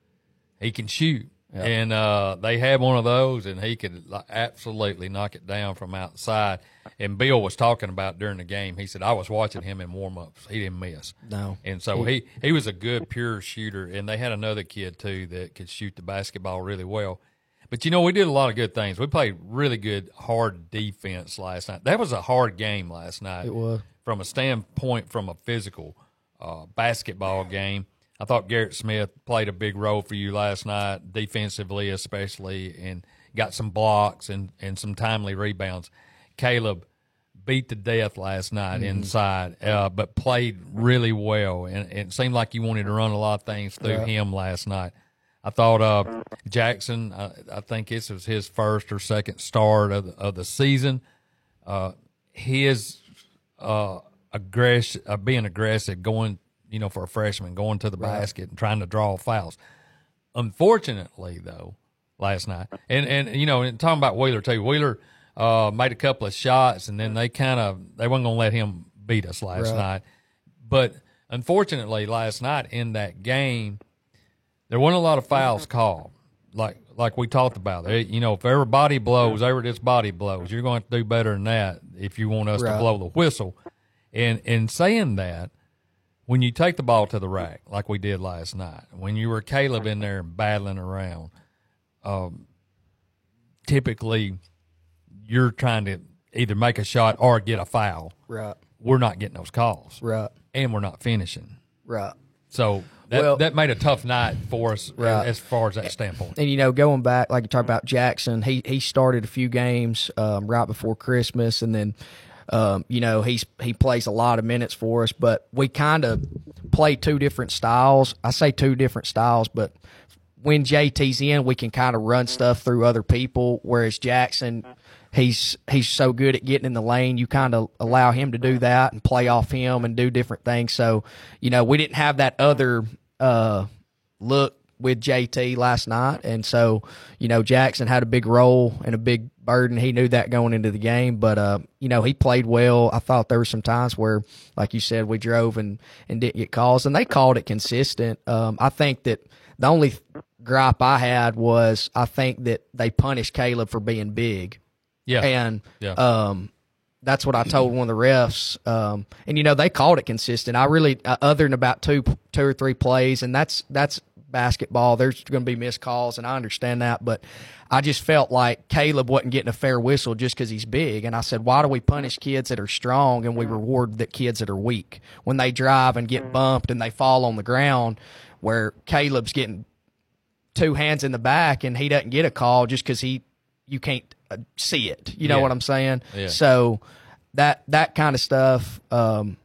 he can shoot. Yep. And uh, they had one of those, and he could absolutely knock it down from outside. And Bill was talking about during the game. He said, I was watching him in warm-ups. He didn't miss. No. And so he, he was a good, pure shooter. And they had another kid, too, that could shoot the basketball really well. But, you know, we did a lot of good things. We played really good, hard defense last night. That was a hard game last night. It was. From a standpoint, from a physical uh, basketball game. I thought Garrett Smith played a big role for you last night, defensively especially, and got some blocks and, and some timely rebounds. Caleb beat to death last night mm-hmm. inside, uh, but played really well, and, and it seemed like you wanted to run a lot of things through yeah. him last night. I thought uh, Jackson, uh, I think this was his first or second start of the, of the season. Uh, his uh, aggress- uh, being aggressive, going – you know, for a freshman, going to the right. basket and trying to draw fouls. Unfortunately, though, last night, and, and you know, and talking about Wheeler, too, Wheeler uh, made a couple of shots, and then they kind of – they weren't going to let him beat us last right. night. But unfortunately, last night in that game, there weren't a lot of fouls called, like like we talked about. They, you know, if every body blows, every this body blows, you're going to have to do better than that if you want us right. to blow the whistle. And in saying that, when you take the ball to the rack, like we did last night, when you were Caleb in there battling around, um, typically you're trying to either make a shot or get a foul. Right. We're not getting those calls. Right. And we're not finishing. Right. So that well, that made a tough night for us right. as far as that standpoint. And, you know, going back, like you talked about Jackson, he, he started a few games um, right before Christmas, and then – Um, you know, he's he plays a lot of minutes for us, but we kind of play two different styles. I say two different styles, but when J T's in, we can kind of run stuff through other people, whereas Jackson, he's he's so good at getting in the lane, you kind of allow him to do that and play off him and do different things. So, you know, we didn't have that other uh, look with J T last night, and so, you know, Jackson had a big role and a big burden. He knew that going into the game, but uh, you know, he played well. I thought there were some times where, like you said, we drove and, and didn't get calls, and they called it consistent. Um, I think that the only gripe I had was I think that they punished Caleb for being big. Yeah, and yeah. um, that's what I told one of the refs. Um, and you know, they called it consistent. I really, uh, other than about two, two or three plays, and that's that's. basketball, there's going to be missed calls, and I understand that, but I just felt like Caleb wasn't getting a fair whistle just because he's big. And I said, why do we punish kids that are strong and we reward the kids that are weak when they drive and get bumped and they fall on the ground, where Caleb's getting two hands in the back and he doesn't get a call just because he you can't uh, see it. You know yeah. what I'm saying? Yeah. So that that kind of stuff. Um,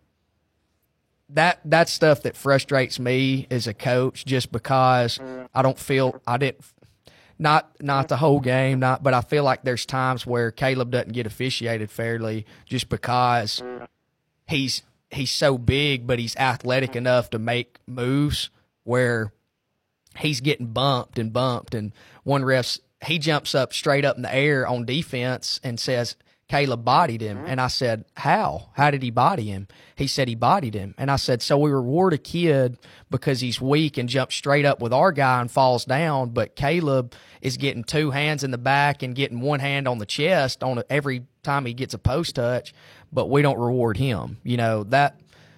That that's stuff that frustrates me as a coach, just because I don't feel I didn't not not the whole game, not but I feel like there's times where Caleb doesn't get officiated fairly just because he's he's so big, but he's athletic enough to make moves where he's getting bumped and bumped, and one ref he jumps up straight up in the air on defense and says Caleb bodied him. And I said, how? How did he body him? He said he bodied him. And I said, so we reward a kid because he's weak and jumps straight up with our guy and falls down, but Caleb is getting two hands in the back and getting one hand on the chest on every time he gets a post touch, but we don't reward him. You know, that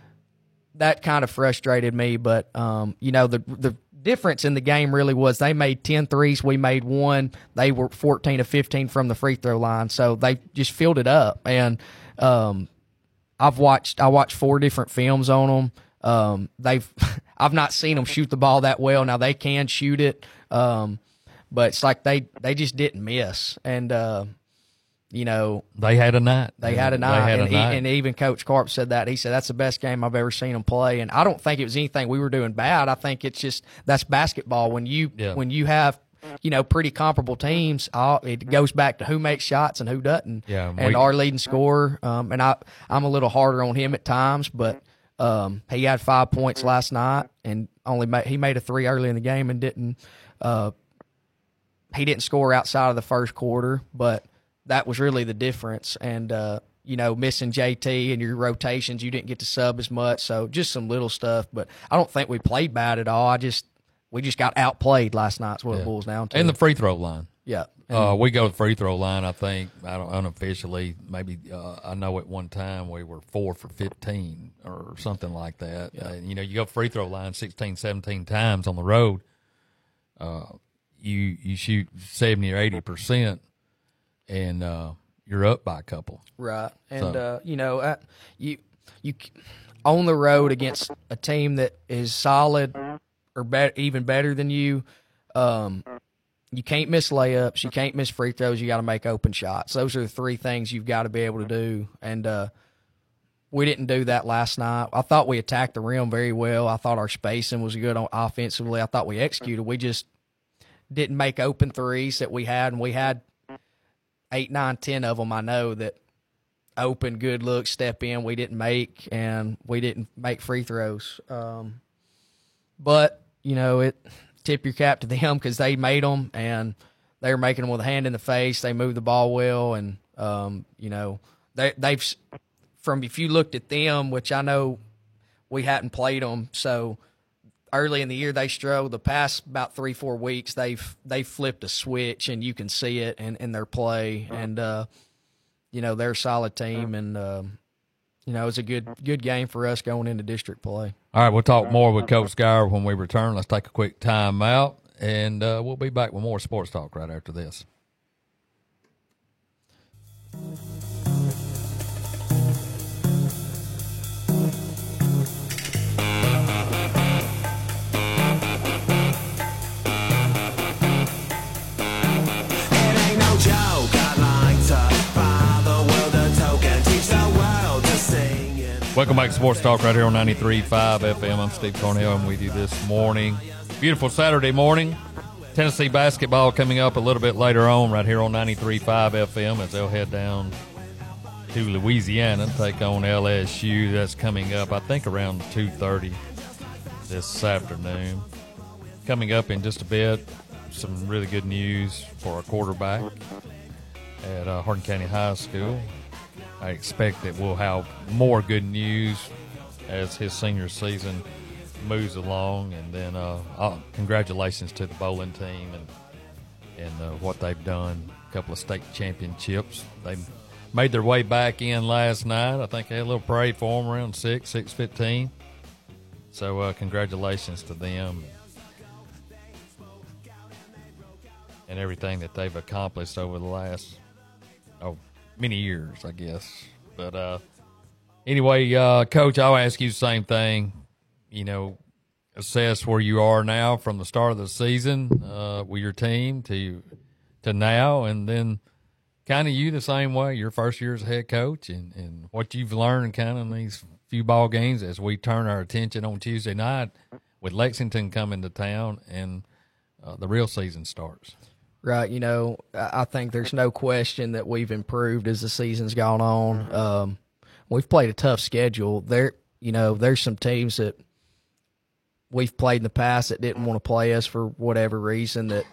that kind of frustrated me, but, um, you know, the the difference in the game really was they made ten threes, we made one. They were fourteen of fifteen from the free throw line, so they just filled it up. And um, I've watched I watched four different films on them. Um, they've I've not seen them shoot the ball that well. Now they can shoot it, um, but it's like they they just didn't miss. And uh, you know, they had a night. They had a night, had and, a he, night. and even Coach Karp said that. He said that's the best game I've ever seen them play. And I don't think it was anything we were doing bad. I think it's just that's basketball. When you yeah. when you have you know pretty comparable teams, all, it goes back to who makes shots and who doesn't. Yeah, and we, our leading scorer, um, and I I'm a little harder on him at times, but um, he had five points last night, and only made, he made a three early in the game and didn't. Uh, he didn't score outside of the first quarter, but that was really the difference. And, uh, you know, missing J T and your rotations, you didn't get to sub as much. So just some little stuff. But I don't think we played bad at all. I just we just got outplayed last night. Is what yeah. it boils down to. And the free throw line. Yeah. And, Uh, we go to the free throw line, I think, I don't, unofficially. Maybe uh, I know at one time we were four for fifteen or something like that. Yeah. Uh, you know, you go free throw line sixteen, seventeen times on the road. Uh, you you shoot seventy or eighty percent, and uh, you're up by a couple. Right. And, So- uh, you know, uh, you you on the road against a team that is solid or bet, even better than you, um, you can't miss layups. You can't miss free throws. You got to make open shots. Those are the three things you've got to be able to do. And uh, we didn't do that last night. I thought we attacked the rim very well. I thought our spacing was good on offensively. I thought we executed. We just didn't make open threes that we had, and we had eight, nine, ten of them. I know that open, good look, step in. We didn't make, and we didn't make free throws. Um, but you know, it tip your cap to them because they made them, and they were making them with a hand in the face. They moved the ball well, and um, you know, they they've from if you looked at them, which I know we hadn't played them, so. Early in the year, they struggled. The past about three, four weeks, they've they flipped a switch, and you can see it in, in their play. And uh, you know, they're a solid team, and um, you know, it's a good good game for us going into district play. All right, we'll talk more with Coach Geyer when we return. Let's take a quick time out, and uh, we'll be back with more sports talk right after this. Welcome back to Sports Talk right here on ninety-three point five F M. I'm Steve Cornell. I'm with you this morning. Beautiful Saturday morning. Tennessee basketball coming up a little bit later on right here on ninety-three point five F M as they'll head down to Louisiana and take on L S U. That's coming up, I think, around two thirty this afternoon. Coming up in just a bit, some really good news for our quarterback at uh, Hardin County High School. I expect that we'll have more good news as his senior season moves along. And then uh, uh, congratulations to the bowling team and and uh, what they've done. A couple of state championships. They made their way back in last night. I think they had a little parade for them around six, six fifteen. So uh, congratulations to them and everything that they've accomplished over the last oh. many years, I guess. But uh, anyway, uh, Coach, I'll ask you the same thing. You know, assess where you are now from the start of the season uh, with your team to to now, and then kind of you the same way, your first year as a head coach, and, and what you've learned kind of in these few ball games as we turn our attention on Tuesday night with Lexington coming to town and uh, the real season starts. Right, you know, I think there's no question that we've improved as the season's gone on. Um, we've played a tough schedule. There, you know, there's some teams that we've played in the past that didn't want to play us for whatever reason. That,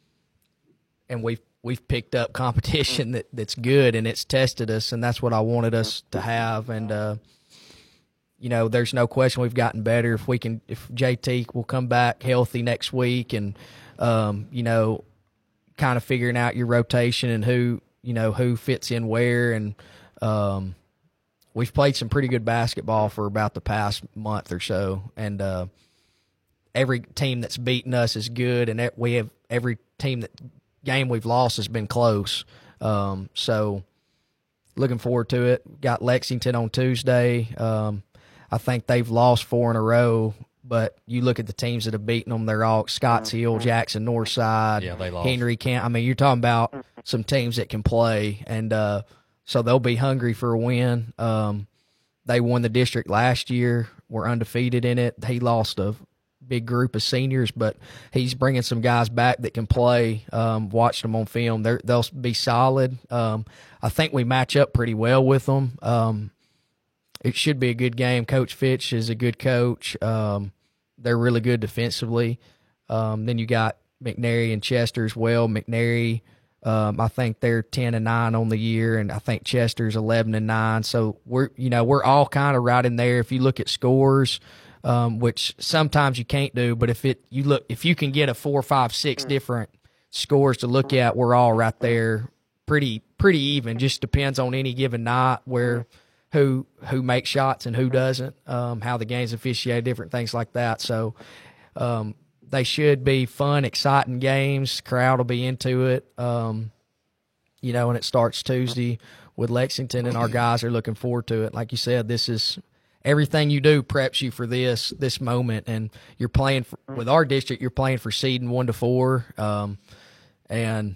and we've we've picked up competition that, that's good, and it's tested us, and that's what I wanted us to have. And uh, you know, there's no question we've gotten better. If we can, if J T will come back healthy next week, and um, you know. kind of figuring out your rotation and who, you know, who fits in where. And um, we've played some pretty good basketball for about the past month or so. And uh, every team that's beaten us is good. And we have every team that game we've lost has been close. Um, so looking forward to it. Got Lexington on Tuesday. Um, I think they've lost four in a row. But you look at the teams that have beaten them, they're all Scotts Hill, Jackson, Northside, yeah, they lost. Henry Camp. I mean, you're talking about some teams that can play, and uh, so they'll be hungry for a win. Um, they won the district last year, were undefeated in it. He lost a big group of seniors, but he's bringing some guys back that can play. Um, watched them on film. They're, they'll be solid. Um, I think we match up pretty well with them. Um, It should be a good game. Coach Fitch is a good coach. Um, they're really good defensively. Um, then you got McNary and Chester as well. McNary, um, I think they're ten and nine on the year, and I think Chester's eleven and nine. So we're you know we're all kind of right in there. If you look at scores, um, which sometimes you can't do, but if it you look if you can get a four, five, six different scores to look at, we're all right there, pretty pretty even. Just depends on any given night where who who makes shots and who doesn't, um, how the game's officiated, different things like that. So um, they should be fun, exciting games. Crowd will be into it, um, you know. And it starts Tuesday with Lexington, and our guys are looking forward to it. Like you said, this is everything you do preps you for this this moment, and you're playing for, with our district. You're playing for seeding one to four, um, and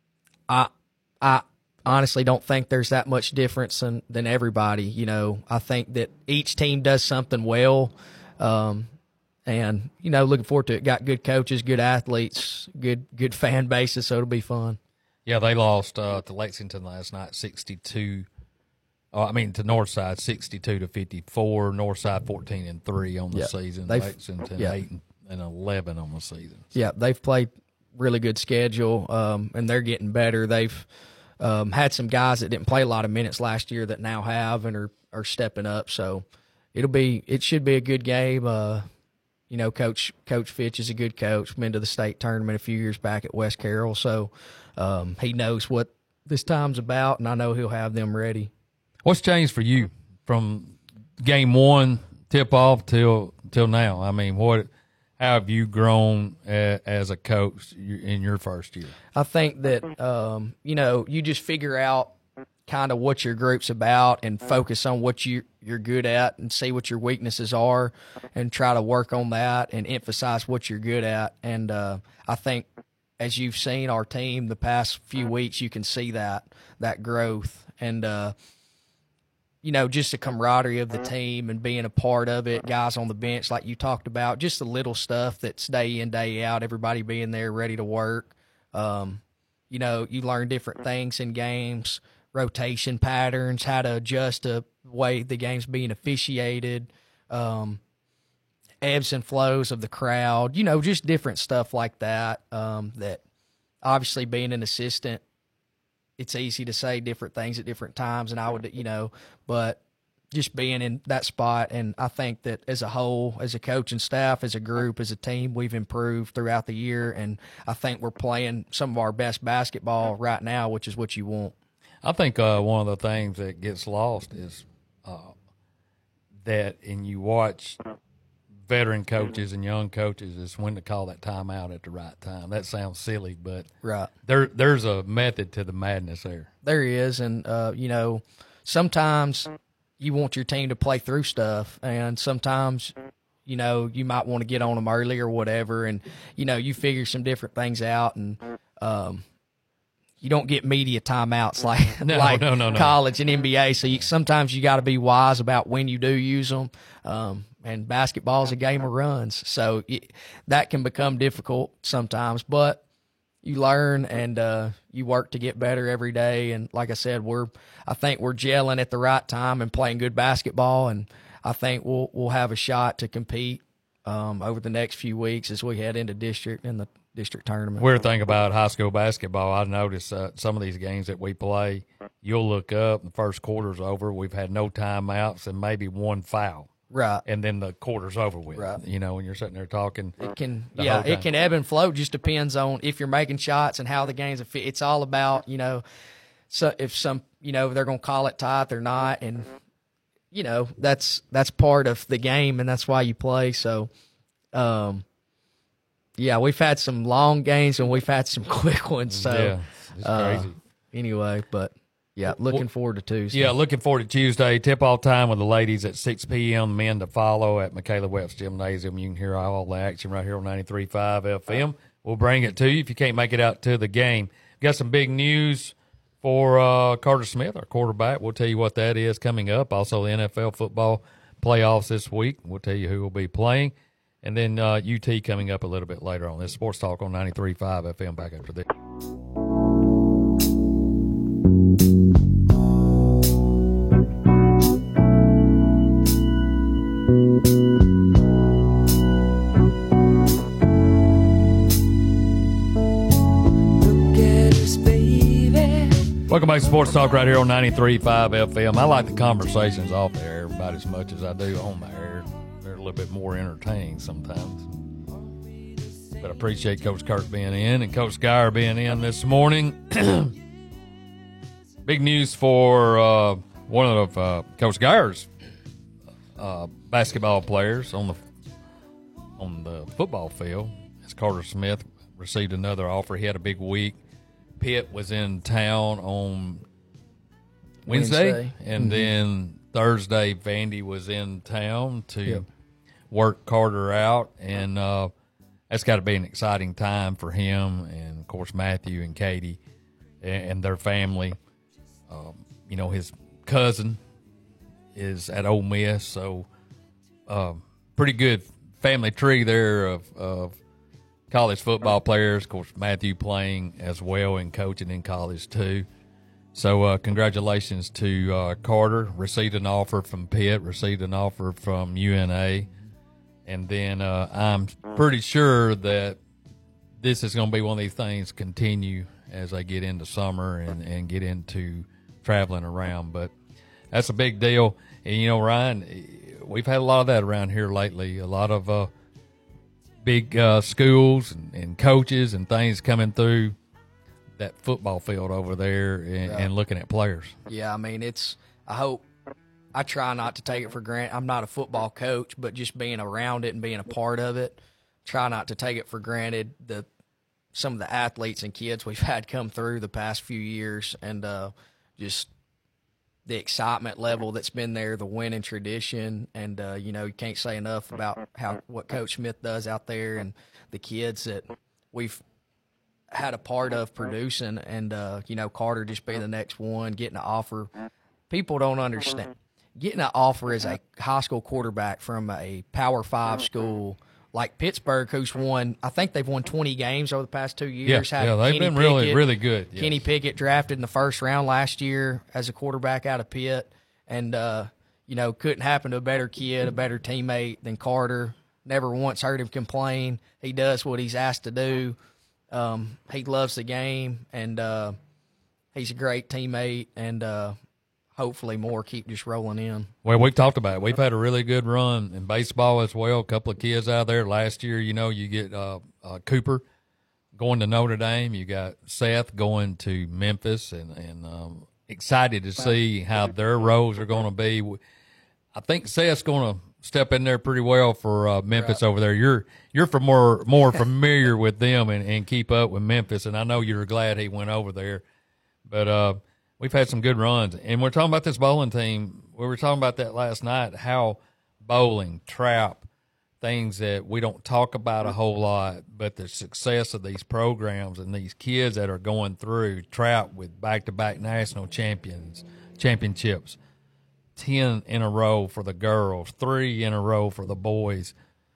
I I. honestly don't think there's that much difference than, than everybody. You know, I think that each team does something well, um, and, you know, looking forward to it. Got good coaches, good athletes, good good fan bases, so it'll be fun. Yeah, they lost uh, to Lexington last night, sixty-two. Oh, I mean, to Northside, sixty-two to fifty-four. Northside, fourteen and three on the Yep. season. They've- Lexington, yeah. eight and eleven on the season. Yeah, they've played really good schedule, um, and they're getting better. They've um, had some guys that didn't play a lot of minutes last year that now have and are, are stepping up. So it'll be it should be a good game. Uh, you know, Coach Coach Fitch is a good coach. Been to the state tournament a few years back at West Carroll, so um, he knows what this time's about, and I know he'll have them ready. What's changed for you from game one tip off till till now? I mean, what how have you grown a, as a coach in your first year? I think that, um, you know, you just figure out kind of what your group's about and focus on what you, you're good at and see what your weaknesses are and try to work on that and emphasize what you're good at. And uh, I think as you've seen our team the past few weeks, you can see that, that growth. And, uh, you know, just the camaraderie of the team and being a part of it, guys on the bench like you talked about, just the little stuff that's day in, day out, everybody being there ready to work. Um, you know, you learn different things in games, rotation patterns, how to adjust to the way the game's being officiated, um, ebbs and flows of the crowd, you know, just different stuff like that, um, that obviously being an assistant, it's easy to say different things at different times, and I would, you know, but just being in that spot, and I think that as a whole, as a coaching staff, as a group, as a team, we've improved throughout the year, and I think we're playing some of our best basketball right now, which is what you want. I think uh, one of the things that gets lost is uh, that, and you watch veteran coaches and young coaches, is when to call that timeout at the right time. That sounds silly, but Right. there there's a method to the madness there. There is, and, uh, you know, sometimes you want your team to play through stuff, and sometimes, you know, you might want to get on them early or whatever, and, you know, you figure some different things out, and um, you don't get media timeouts like, No, like no, no, no. college and N B A, so you, sometimes you got to be wise about when you do use them, um, and basketball is a game of runs, so it, that can become difficult sometimes, but you learn and uh, you work to get better every day. And like I said, we're I think we're gelling at the right time and playing good basketball. And I think we'll we'll have a shot to compete um, over the next few weeks as we head into district and the district tournament. Weird thing about high school basketball, I noticed uh, some of these games that we play, you'll look up, the first quarter's over, we've had no timeouts and maybe one foul. Right. And then the quarter's over with. Right. You know, when you're sitting there talking. It can, the yeah, whole it time. can ebb and flow. Just depends on if you're making shots and how the game's. It's all about, you know, so if some, you know, they're going to call it tight, they're not, and you know that's that's part of the game, and that's why you play. So, um, yeah, we've had some long games and we've had some quick ones. So, Yeah, it's uh, crazy. anyway, but yeah, looking Well, forward to Tuesday. Yeah, looking forward to Tuesday. Tip-off time with the ladies at six p.m. Men to follow at Michaela West Gymnasium. You can hear all the action right here on ninety-three point five F M. We'll bring it to you if you can't make it out to the game. We've got some big news for uh, Carter Smith, our quarterback. We'll tell you what that is coming up. Also, the N F L football playoffs this week. We'll tell you who will be playing. And then uh, U T coming up a little bit later on. This Sports Talk on ninety-three point five F M back after this. Sports Talk right here on ninety-three point five F M. I like the conversations off the air about as much as I do on the air. They're a little bit more entertaining sometimes. But I appreciate Coach Kirk being in and Coach Geyer being in this morning. Big news for uh, one of uh, Coach Geyer's uh, basketball players on the on the football field. As Carter Smith received another offer. He had a big week. Pitt was in town on Wednesday, Wednesday. and mm-hmm. then Thursday, Vandy was in town to yep. work Carter out, and uh, that's got to be an exciting time for him, and of course Matthew and Katie and, and their family. Um, you know, his cousin is at Ole Miss, so uh, pretty good family tree there of, of college football players. Of course, Matthew playing as well and coaching in college too. So uh, congratulations to uh, Carter. Received an offer from Pitt, received an offer from U N A. And then uh, I'm pretty sure that this is going to be one of these things continue as they get into summer and, and get into traveling around. But that's a big deal. And, you know, Ryan, we've had a lot of that around here lately. A lot of uh, big uh, schools and, and coaches and things coming through that football field over there and, yeah. and looking at players. Yeah, I mean, it's – I hope – I try not to take it for granted. I'm not a football coach, but just being around it and being a part of it, try not to take it for granted. The some of the athletes and kids we've had come through the past few years and uh, just the excitement level that's been there, the winning tradition, and, uh, you know, you can't say enough about how what Coach Smith does out there and the kids that we've had a part of producing and, uh, you know, Carter just being the next one, getting an offer. People don't understand. Getting an offer as a high school quarterback from a Power Five school like Pittsburgh, who's won, I think they've won twenty games over the past two years. Yeah, Had yeah they've Kenny been really, Pickett, really good. Yes. Kenny Pickett drafted in the first round last year as a quarterback out of Pitt, and uh, you know, couldn't happen to a better kid, a better teammate than Carter. Never once heard him complain. He does what he's asked to do. Um, he loves the game, and uh, he's a great teammate, and uh, hopefully more keep just rolling in. Well, we've talked about it. We've had a really good run in baseball as well. A couple of kids out there. Last year, you know, you get uh, uh, Cooper going to Notre Dame. You got Seth going to Memphis, and, and um, excited to see how their roles are going to be. I think Seth's going to step in there pretty well for uh, Memphis right. over there. You're you're for more more familiar with them and, and keep up with Memphis, and I know you're glad he went over there. But uh, we've had some good runs, and we're talking about this bowling team. We were talking about that last night, how bowling, trap, things that we don't talk about a whole lot, but the success of these programs and these kids that are going through trap with back-to-back national champions, championships, ten in a row for the girls, three in a row for the boys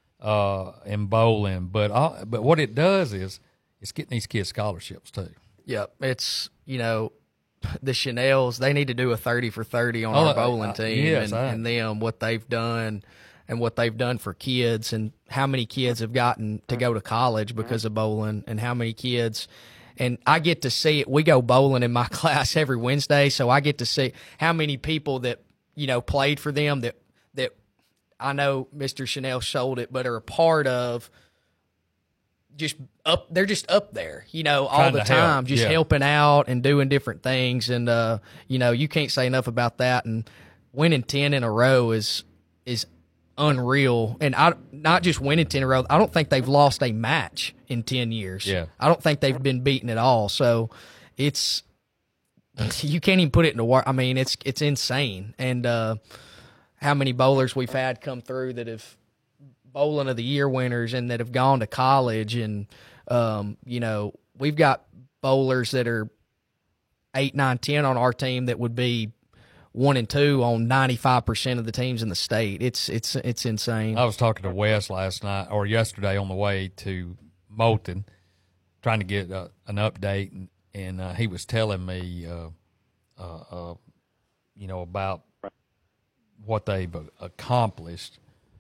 uh, in bowling. But uh, but what it does is it's getting these kids scholarships too. Yep, it's, you know, the Chanels, they need to do a thirty for thirty on oh, our bowling uh, team yes, and, I, and them, what they've done and what they've done for kids and how many kids have gotten to go to college because of bowling and how many kids – and I get to see it. We go bowling in my class every Wednesday, so I get to see how many people that, you know, played for them that that I know Mister Chanel sold it, but are a part of just up. They're just up there, you know, all Trying the to time, help. just Yeah. helping out and doing different things. And uh, you know, you can't say enough about that. And winning ten in a row is is unreal. And I not just winning ten in a row. I don't think they've lost a match in ten years. Yeah. I don't think they've been beaten at all. So it's. You can't even put it into work. I mean, it's it's insane. And uh, how many bowlers we've had come through that have bowling of the year winners and that have gone to college. And, um, you know, we've got bowlers that are eight, nine, ten on our team that would be one and two on ninety-five percent of the teams in the state. It's it's it's insane. I was talking to Wes last night or yesterday on the way to Moulton, trying to get uh, an update, and, and uh, he was telling me, uh, uh, uh, you know, about what they've accomplished,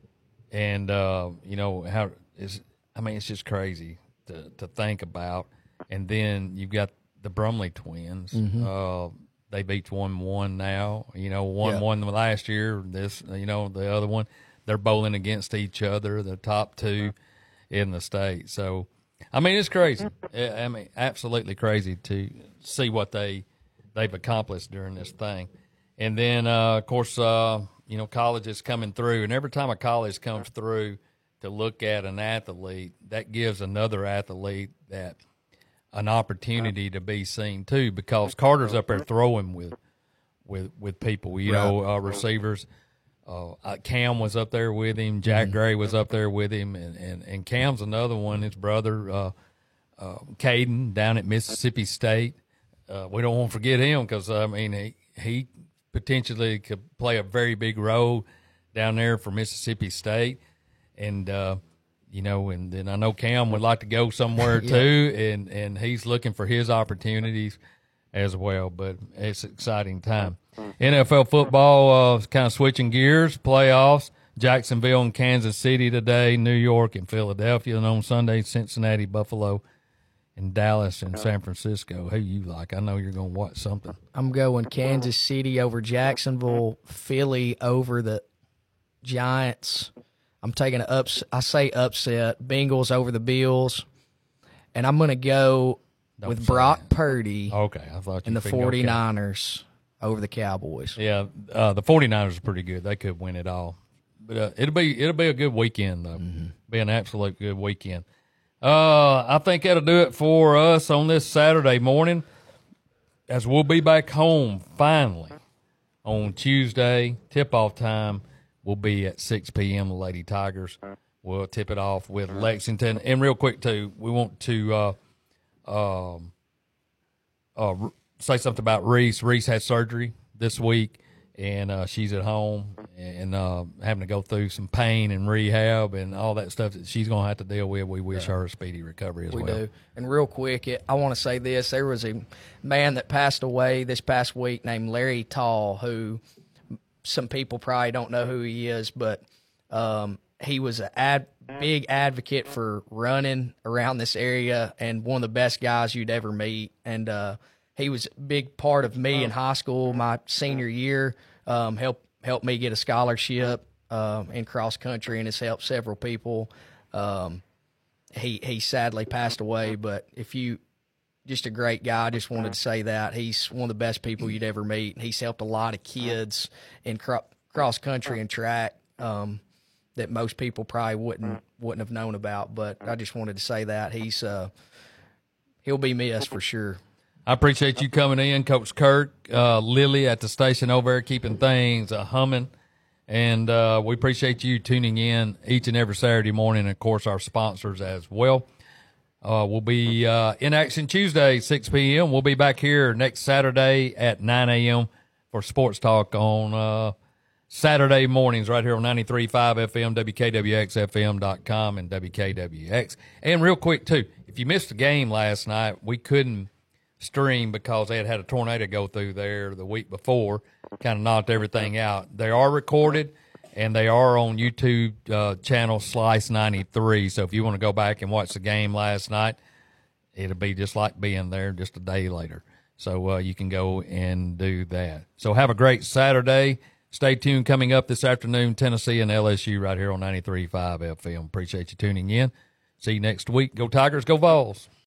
and uh, you know how is. I mean, it's just crazy to to think about. And then you've got the Brumley twins. Mm-hmm. Uh, they've each won one now. You know, one Yeah. won the last year. This, you know, the other one, they're bowling against each other, the top two in the state. So, I mean, it's crazy. I mean, absolutely crazy to see what they they've accomplished during this thing. And then, uh, of course, uh, you know, college is coming through, and every time a college comes through to look at an athlete, that gives another athlete that an opportunity to be seen too, because Carter's up there throwing with with with people, you know, uh, receivers. Uh, uh, Cam was up there with him. Jack mm-hmm. Gray was up there with him, and, and, and Cam's another one. His brother, uh, uh, Caden, down at Mississippi State. Uh, we don't want to forget him because I mean he he potentially could play a very big role down there for Mississippi State, and. Uh, You know, and then I know Cam would like to go somewhere yeah. too, and, and he's looking for his opportunities as well. But it's an exciting time. N F L football, uh, kind of switching gears, playoffs. Jacksonville and Kansas City today, New York and Philadelphia, and on Sunday, Cincinnati, Buffalo, and Dallas and San Francisco. Who you like? I know you're going to watch something. I'm going Kansas City over Jacksonville, Philly over the Giants. I'm taking an ups. I say upset. Bengals over the Bills, and I'm going to go Don't with say Brock that. Purdy Okay, I thought you and the figured, okay. 49ers over the Cowboys. Yeah, uh, the 49ers are pretty good. They could win it all. But uh, it'll be it'll be a good weekend, though. Mm-hmm. Be an absolute good weekend. Uh, I think that'll do it for us on this Saturday morning, as we'll be back home finally on Tuesday. Tip-off time will be at six p.m. The Lady Tigers. We'll tip it off with Lexington. And real quick, too, we want to uh, um, uh, say something about Reese. Reese had surgery this week, and uh, she's at home and uh, having to go through some pain and rehab and all that stuff that she's going to have to deal with. We wish yeah. her a speedy recovery as we well. We do. And real quick, it, I want to say this. There was a man that passed away this past week named Larry Tall, who some people probably don't know who he is, but um, he was a ad, big advocate for running around this area and one of the best guys you'd ever meet. And uh, he was a big part of me in high school, my senior year, um, helped helped me get a scholarship uh, in cross country, and has helped several people. Um, he he sadly passed away, but if you just a great guy, I just wanted to say that he's one of the best people you'd ever meet. He's helped a lot of kids in cro- cross country and track um, that most people probably wouldn't wouldn't have known about. But I just wanted to say that he's uh, he'll be missed for sure. I appreciate you coming in, Coach Kirk, uh, Lily at the station over there, keeping things uh, humming. And uh, we appreciate you tuning in each and every Saturday morning, and, of course, our sponsors as well. Uh, we'll be uh, in action Tuesday, six p.m. We'll be back here next Saturday at nine a.m. for Sports Talk on uh, Saturday mornings right here on ninety-three point five F M, W K W X F M dot com, and W K W X. And real quick, too, if you missed the game last night, we couldn't stream because they had had a tornado go through there the week before, kind of knocked everything out. They are recorded, and they are on YouTube uh, channel Slice ninety-three. So if you want to go back and watch the game last night, it'll be just like being there just a day later. So uh, you can go and do that. So have a great Saturday. Stay tuned. Coming up this afternoon, Tennessee and L S U right here on ninety-three point five F M. Appreciate you tuning in. See you next week. Go Tigers, go Vols.